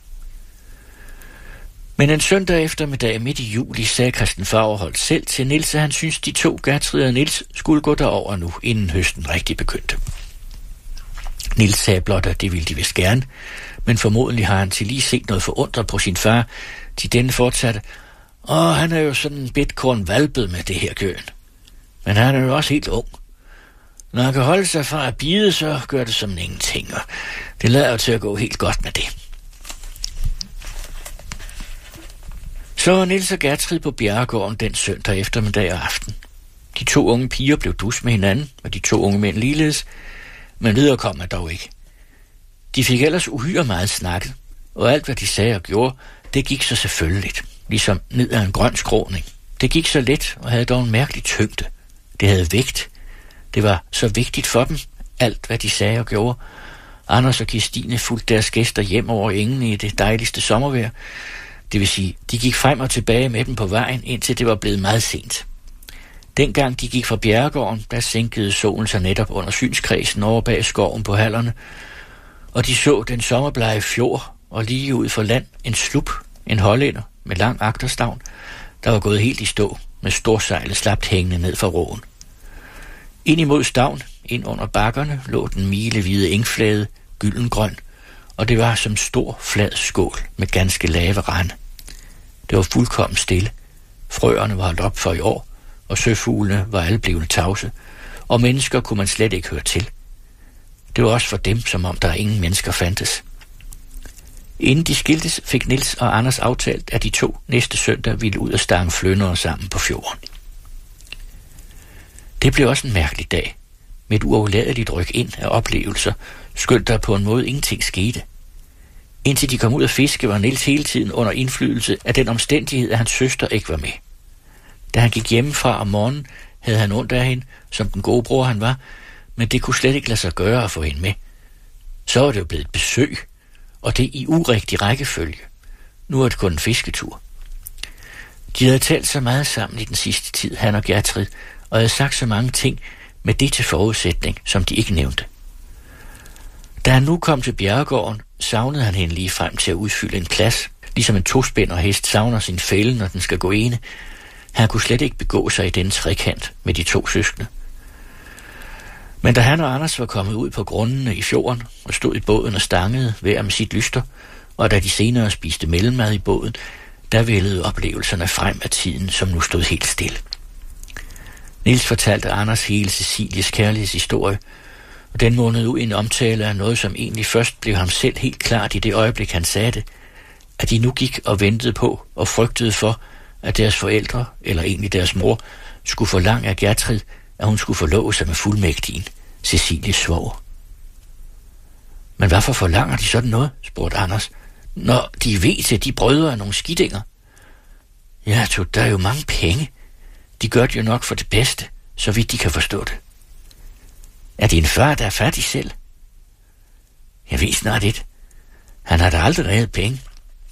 Men en søndag eftermiddag midt i juli sagde Christen Fagerholt selv til Niels, at han synes, de to, Gertrud og Niels, skulle gå derover nu, inden høsten rigtig begyndte. Niels sagde blot, at det ville de vist gerne, men formodentlig har han til lige set noget forundret på sin far, til denne fortsatte, åh, han er jo sådan en bitkorn valpet med det her gøen. Men han er jo også helt ung. Når han kan holde sig fra at bide, så gør det som ingenting, og det lader jo til at gå helt godt med det. Så var Niels og Gertrud på Bjerregården den søndag eftermiddag og aften. De to unge piger blev dus med hinanden, og de to unge mænd ligeledes, men videre kom man dog ikke. De fik ellers uhyre meget snakket, og alt hvad de sagde og gjorde, det gik så selvfølgeligt, ligesom ned ad en grøn skråning. Det gik så let og havde dog en mærkelig tyngde. Det havde vægt. Det var så vigtigt for dem, alt hvad de sagde og gjorde. Anders og Kirstine fulgte deres gæster hjem over engen i det dejligste sommervejr. Det vil sige, de gik frem og tilbage med dem på vejen, indtil det var blevet meget sent. Dengang de gik fra Bjerregården, der sænkede solen sig netop under synskredsen over bag skoven på hallerne, og de så den sommerblege fjord og lige ud for land en slup, en hollænder med lang agterstavn, der var gået helt i stå med storsejlet slapt hængende ned fra råen. Ind imod stavn, ind under bakkerne, lå den milehvide engflade, gyldengrøn, og det var som stor, flad skål med ganske lave rande. Det var fuldkommen stille. Frøerne var holdt op for i år, og søfuglene var alle blevne tavse, og mennesker kunne man slet ikke høre til. Det var også for dem, som om der ingen mennesker fandtes. Inden de skiltes, fik Niels og Anders aftalt, at de to næste søndag ville ud og stange flyndere sammen på fjorden. Det blev også en mærkelig dag, med et uafladeligt ryk ind af oplevelser, skønt der på en måde ingenting skete. Indtil de kom ud af fiske, var Niels hele tiden under indflydelse af den omstændighed, at hans søster ikke var med. Da han gik hjemmefra om morgenen, havde han ondt af hende, som den gode bror han var, men det kunne slet ikke lade sig gøre at få hende med. Så var det jo blevet et besøg, og det i urigtig rækkefølge. Nu er det kun en fisketur. De havde talt så meget sammen i den sidste tid, han og Gertrud, og havde sagt så mange ting med det til forudsætning, som de ikke nævnte. Da han nu kom til Bjerregården, savnede han hende lige frem til at udfylde en plads, ligesom en tospænder hest savner sin fælde, når den skal gå ene. Han kunne slet ikke begå sig i den trekant med de to søskende. Men da han og Anders var kommet ud på grundene i fjorden og stod i båden og stangede hver med sit lyster, og da de senere spiste mellemad i båden, der vældede oplevelserne frem af tiden, som nu stod helt stille. Niels fortalte Anders hele Cecilies kærlighedshistorie, og den måned ud i en omtale af noget, som egentlig først blev ham selv helt klart i det øjeblik, han sagde det, at de nu gik og ventede på og frygtede for, at deres forældre, eller egentlig deres mor, skulle forlange af Gertrud, at hun skulle forlove sig med fuldmægtigen, Cecilies svoger. Men hvorfor forlanger de sådan noget, spurgte Anders, når de ved, at de brødre er nogle skidinger? Ja, så der er jo mange penge. De gør det jo nok for det bedste, så vidt de kan forstå det. Er din far, der er fattig selv? Jeg ved snart ikke. Han har da aldrig revet penge.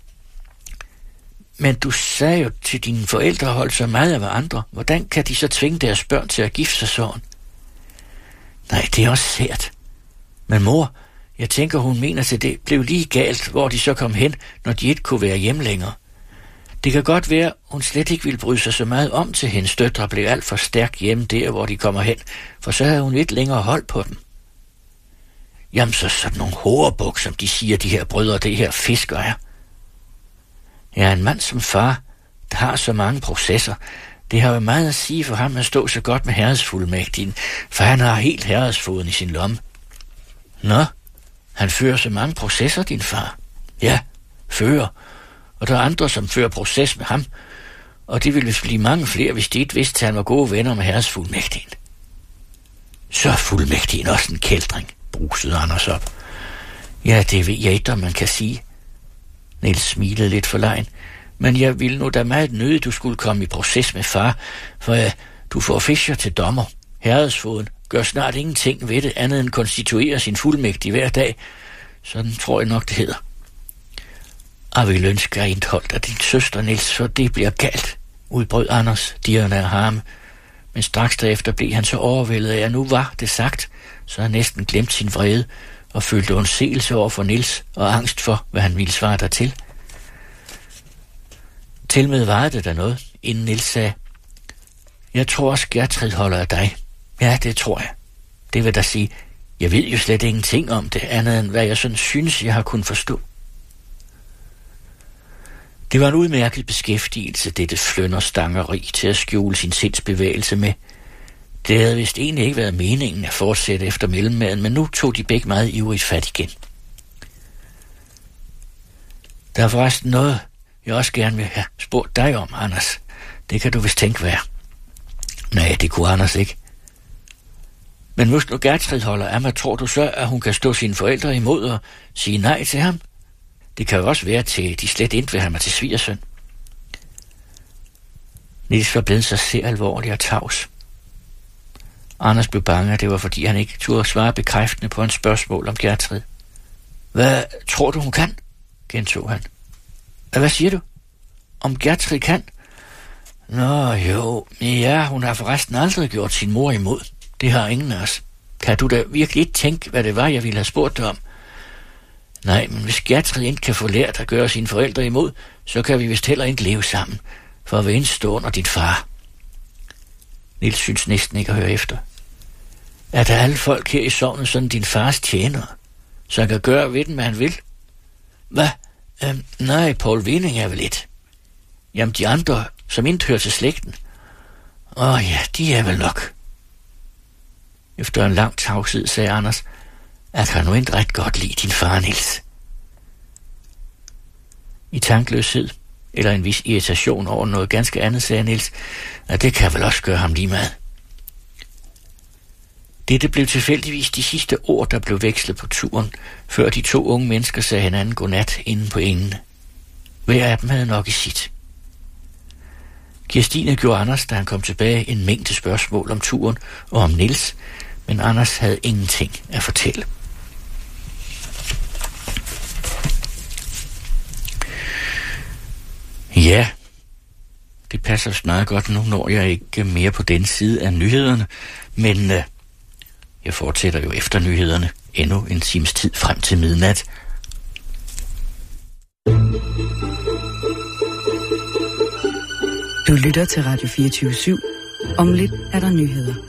Men du sagde jo til dine forældre at holde så meget af hverandre. Hvordan kan de så tvinge deres børn til at gifte sig sådan? Nej, det er også sært. Men mor, jeg tænker, hun mener til det, blev lige galt, hvor de så kom hen, når de ikke kunne være hjemme længere. Det kan godt være, hun slet ikke ville bryde sig så meget om til hendes døtre blev alt for stærk hjemme der, hvor de kommer hen, for så havde hun ikke længere hold på dem. Jamen så sådan nogle hårebuk, som de siger, de her brødre, det her fisker er. Ja, en mand som far, der har så mange processer, det har jo meget at sige for ham at stå så godt med herredsfuldmægtigen, for han har helt herredsfoden i sin lomme. Nå, han fører så mange processer, din far. Ja, fører. Og der er andre, som fører proces med ham, og det ville blive mange flere, hvis de ikke vidste, at han var gode venner med herredsfuldmægtigen. Så er fuldmægtigen også en kældring, brusede Anders op. Ja, det ved jeg ikke, om man kan sige. Niels smilede lidt forlegen. Men jeg ville nu da meget nødigt, du skulle komme i proces med far, for ja, du får Fischer til dommer. Herredsfoden gør snart ingenting ved det, andet end konstituere sin fuldmægtig hver dag. Sådan tror jeg nok, det hedder. Og vil ønske at indholde af din søster, Niels, for det bliver galt, udbrød Anders, dirrende af harme. Men straks derefter blev han så overvældet af, at nu var det sagt, så han næsten glemt sin vrede og følte undsigelse over for Niels og angst for, hvad han ville svare dertil. Tilmed varede det der noget, inden Niels sagde, jeg tror også, Gertrud holder af dig. Ja, det tror jeg. Det vil da sige, jeg ved jo slet ingenting om det, andet end hvad jeg sådan synes, jeg har kunnet forstå. Det var en udmærket beskæftigelse, dette flønderstangeri til at skjule sin sindsbevægelse med. Det havde vist egentlig ikke været meningen at fortsætte efter mellemmaden, men nu tog de begge meget ivrigt fat igen. Der er forresten noget, jeg også gerne vil have spurgt dig om, Anders. Det kan du vist tænke være. Nej, det kunne Anders ikke. Men hvis nu Gertrud holder af mig, tror du så, at hun kan stå sine forældre imod og sige nej til ham? Det kan jo også være til, de slet ikke vil have mig til svigersøn. Niels var blevet så sehr alvorlig og tavs. Anders blev bange, at det var fordi han ikke turde svare bekræftende på en spørgsmål om Gertrud. Hvad tror du, hun kan? Gentog han. Hvad siger du? Om Gertrud kan? Nå jo, ja, hun har forresten aldrig gjort sin mor imod. Det har ingen af os. Kan du da virkelig ikke tænke, hvad det var, jeg ville have spurgt dig om? Nej, men hvis Gertrud ikke kan få lært at gøre sine forældre imod, så kan vi vist heller ikke leve sammen, for at være indstå under dit far. Niels synes næsten ikke at høre efter. Er der alle folk her i sognet sådan din fars tjenere, så han kan gøre ved den, hvad han vil? Hvad? Øhm, nej, Poul Vinding er vel et. Jamen de andre, som ikke hører til slægten. Åh ja, de er vel nok. Efter en lang tavshed sagde Anders, at han nu ikke ret godt lide din far, Niels. I tankløshed, eller en vis irritation over noget ganske andet, sagde Niels, at det kan vel også gøre ham lige meget. Dette blev tilfældigvis de sidste ord, der blev vekslet på turen, før de to unge mennesker sagde hinanden godnat inde på ingen. Hver af dem havde nok i sit. Kirstine gjorde Anders, da han kom tilbage, en mængde spørgsmål om turen og om Niels, men Anders havde ingenting at fortælle. Ja, det passer meget godt nu, når jeg ikke mere på den side af nyhederne, men øh, jeg fortsætter jo efter nyhederne endnu en times tid frem til midnat. Du lytter til Radio fireogtyve syv. Om lidt er der nyheder.